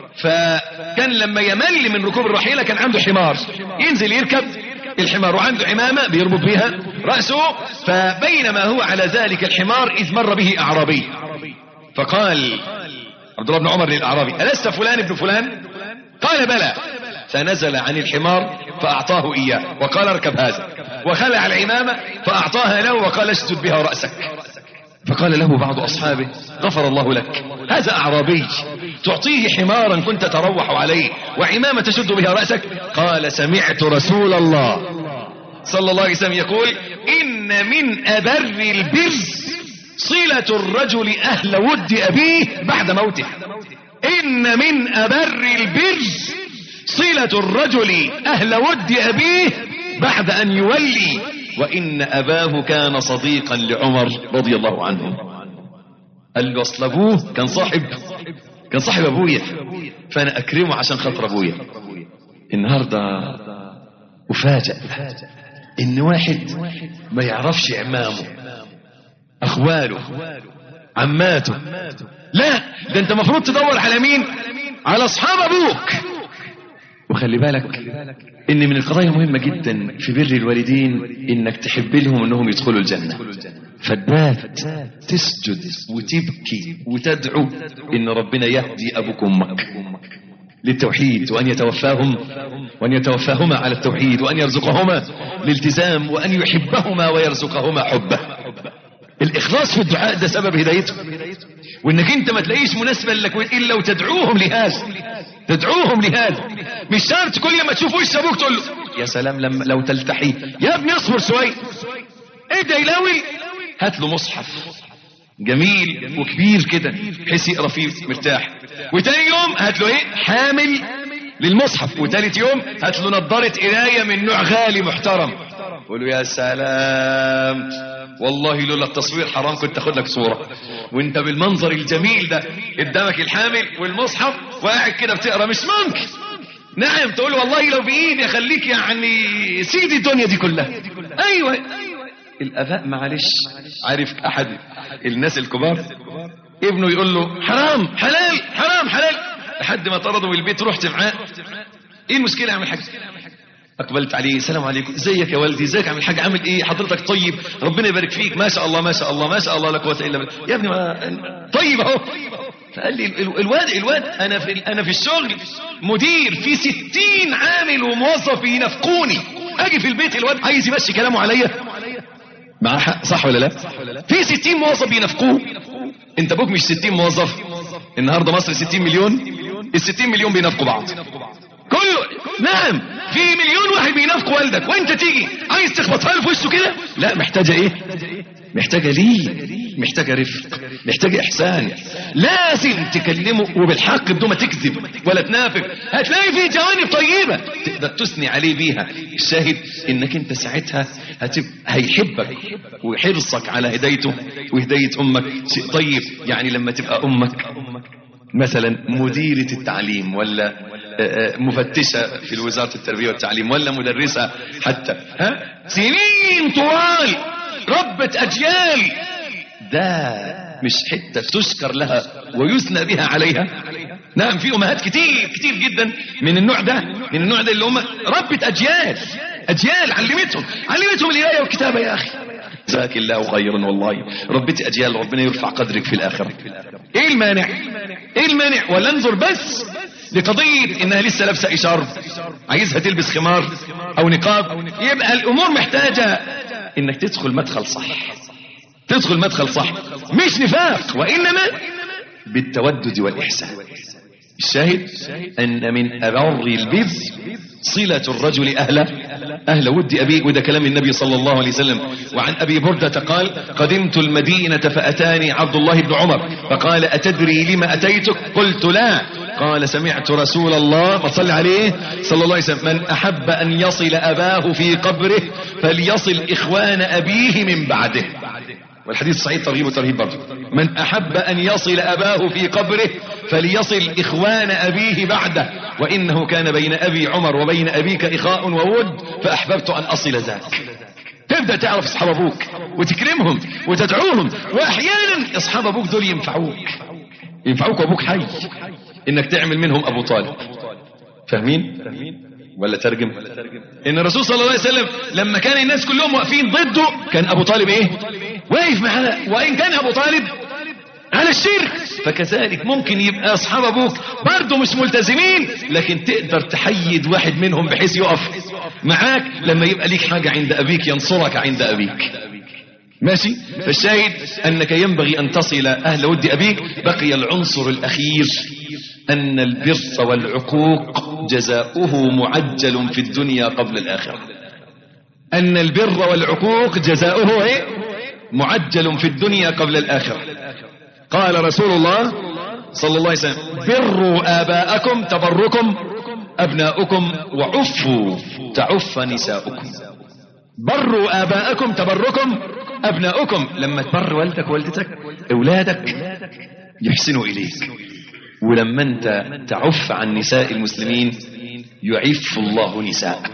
فكان لما يمل من ركوب الراحلة كان عنده حمار ينزل يركب الحمار، وعنده عمامة بيربط بها رأسه. فبينما هو على ذلك الحمار إذ مر به أعرابي، فقال عبد الله بن عمر للأعرابي: ألست فلان ابن فلان؟ قال: بلى. فنزل عن الحمار فأعطاه إياه وقال: اركب هذا، وخلع العمامة فأعطاها له وقال: اشدد بها رأسك. فقال له بعض أصحابه: غفر الله لك، هذا أعرابي تعطيه حمارا كنت تروح عليه وعمامة تشد بها رأسك. قال: سمعت رسول الله صلى الله عليه وسلم يقول: إن من أبر البر صلة الرجل أهل ود أبيه بعد موته. إن من أبر البر صلة الرجل أهل ود أبيه بعد أن يولي، وإن أباه كان صديقا لعمر رضي الله عنه. قال له: أصل أبوه كان صاحب كان صاحب أبويا، فأنا أكرمه عشان خاطر أبويا. النهاردة أفاجأ إن واحد ما يعرفش عمامه، أخواله، عماته. لا، ده أنت مفروض تدور على مين؟ على أصحاب أبوك. وخلي بالك ان من القضايا المهمة جدا في بر الوالدين انك تحب لهم انهم يدخلوا الجنة، فالبات تسجد وتبكي وتدعو ان ربنا يهدي ابوك وامك للتوحيد، وان يتوفاهم وان يتوفاهما على التوحيد، وان يرزقهما الالتزام، وان يحبهما ويرزقهما حبه. الاخلاص في الدعاء ده سبب هدايته، وانك انت ما تلاقيش مناسبة لك الا وتدعوهم لهذا، تدعوهم لهذا. مش شرط كل ما تشوف وش ابوك تقول له: يا سلام لما لو تلتحي يا ابني اصبر شويه، ابدا يلاوي، هات له مصحف جميل وكبير كده بحيث يقرا فيه مرتاح، وتاني يوم هات له ايه؟ حامل للمصحف، وتالت يوم هات له نظاره قرايه من نوع غالي محترم. قول له: يا سلام والله لولا التصوير حرام كنت اخد لك صورة وانت بالمنظر الجميل ده قدامك الحامل والمصحف وقاعد كده بتقرا. مش ممكن. نعم تقول والله لو بايدي اخليك يعني سيدي الدنيا دي كلها. ايوه الاباء معلش. عارف احد الناس الكبار ابنه يقول له: حرام حلال حرام حلال، لحد ما طرده من البيت. رحت معاه: ايه المشكله يا عم الحاج؟ اقبلت عليه: السلام عليكم، ازيك يا والدي، ازيك يا عم الحاج، عامل ايه حضرتك؟ طيب ربنا يبارك فيك، ما شاء الله ما شاء الله ما شاء الله لا قوه الا بالله. يا ابني ما طيب اهو. فقال لي الواد الواد انا في انا في الشغل مدير في ستين عامل وموظف ينافقوني، اجي في البيت الواد عايز يمشي كلامه عليا. معاه حق صح ولا لا؟ في ستين موظف ينافقوه. انت ابوك مش ستين موظف. النهارده مصر ستين مليون، ال ستين مليون بينافقوا بعض كله. نعم في مليون واحد بينافق والدك، وانت تيجي عايز تخبطها له في وشه كده. لا، محتاجه ايه؟ محتاجه ليه، محتاجه رفق، محتاجه احسان. لازم تكلمه وبالحق بدون ما تكذب ولا تنافق. هتلاقي فيه جوانب طيبه تقدر تثني عليه بيها. الشاهد انك انت ساعتها هتبقى هيحبك، وحرصك على هدايته وهدايه امك شيء طيب. يعني لما تبقى امك مثلا مديرة التعليم ولا مفتشة في وزارة التربية والتعليم ولا مدرسة حتى، ها سنين طوال ربت أجيال، ده مش حتة تشكر لها ويثنى بها عليها. نعم في أمهات كتير كتير جدا من النوع ده، من النوع ده اللي هم ربت أجيال أجيال علمتهم علمتهم القراءة والكتابة. يا أخي جزاك الله خيرا والله، ربتي أجيال، ربنا يرفع قدرك في الآخرة. إيه المانع؟ إيه المانع؟ ولا انظر بس لقضية إنها لسه لابسة إشارب، عايزها تلبس خمار أو نقاب، يبقى الأمور محتاجة إنك تدخل مدخل صح، تدخل مدخل صح، مش نفاق وإنما بالتودد والإحسان. الشاهد أن من أبر البر صلة الرجل أهله أهل ود أبيه، وده كلام النبي صلى الله عليه وسلم. وعن أبي بردة قال قدمت المدينة فأتاني عبد الله بن عمر فقال أتدري لما أتيتك؟ قلت لا. قال سمعت رسول الله فصل عليه صلى الله عليه وسلم من أحب أن يصل أباه في قبره فليصل إخوان أبيه من بعده. والحديث صحيح ترغيب وترهيب برضه. من أحب أن يصل أباه في قبره فليصل إخوان أبيه بعده، وإنه كان بين أبي عمر وبين أبيك إخاء وود فأحببت أن أصل ذاك. تبدأ تعرف أصحاب أبوك وتكرمهم وتدعوهم، وأحيانا أصحاب أبوك دول ينفعوك ينفعوك وأبوك حي، إنك تعمل منهم أبو طالب. فاهمين؟ ولا ترجم؟ إن الرسول صلى الله عليه وسلم لما كان الناس كلهم واقفين ضده كان أبو طالب إيه؟ واقف معاه، وإن كان أبو طالب على الشرك. فكذلك ممكن يبقى أصحاب أبوك برضو مش ملتزمين، لكن تقدر تحيد واحد منهم بحيث يقف معاك لما يبقى ليك حاجة عند أبيك ينصرك عند أبيك. ماشي؟ فالشاهد أنك ينبغي أن تصل أهل ود أبيك. بقي العنصر الأخير أن البر والعقوق جزاؤه معجل في الدنيا قبل الآخرة. أن البر والعقوق جزاؤه إيه؟ معجل في الدنيا قبل الآخرة. قال رسول الله صلى الله عليه وسلم بروا آباءكم تبركم أبناؤكم وعفوا تعف نساؤكم. بروا آباءكم تبركم أبناؤكم، لما تبر والدك ووالدتك أولادك يحسنوا إليك، ولما أنت تعف عن نساء المسلمين يعف الله نساءك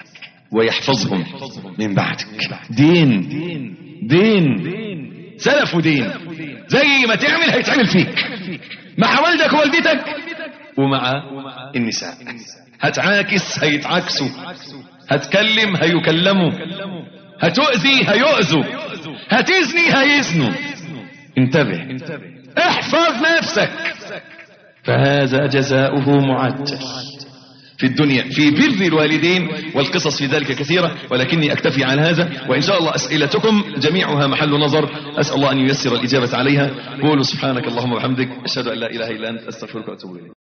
ويحفظهم من بعدك. دين دين سلف ودين، زي ما تعمل هيتعمل فيك مع والدك ووالدتك ومع النساء. هتعاكس هيتعاكسوا، هتكلم هيكلموا، هتؤذي هيؤذوا، هتزني هيزنوا. انتبه، احفظ نفسك. فهذا جزاؤه معجل في الدنيا في بر الوالدين، والقصص في ذلك كثيرة، ولكني أكتفي عن هذا. وإن شاء الله أسئلتكم جميعها محل نظر، أسأل الله أن ييسر الإجابة عليها. قولوا سبحانك اللهم وبحمدك أشهد أن لا إله إلا أنت أستغفرك وأتوب إليك.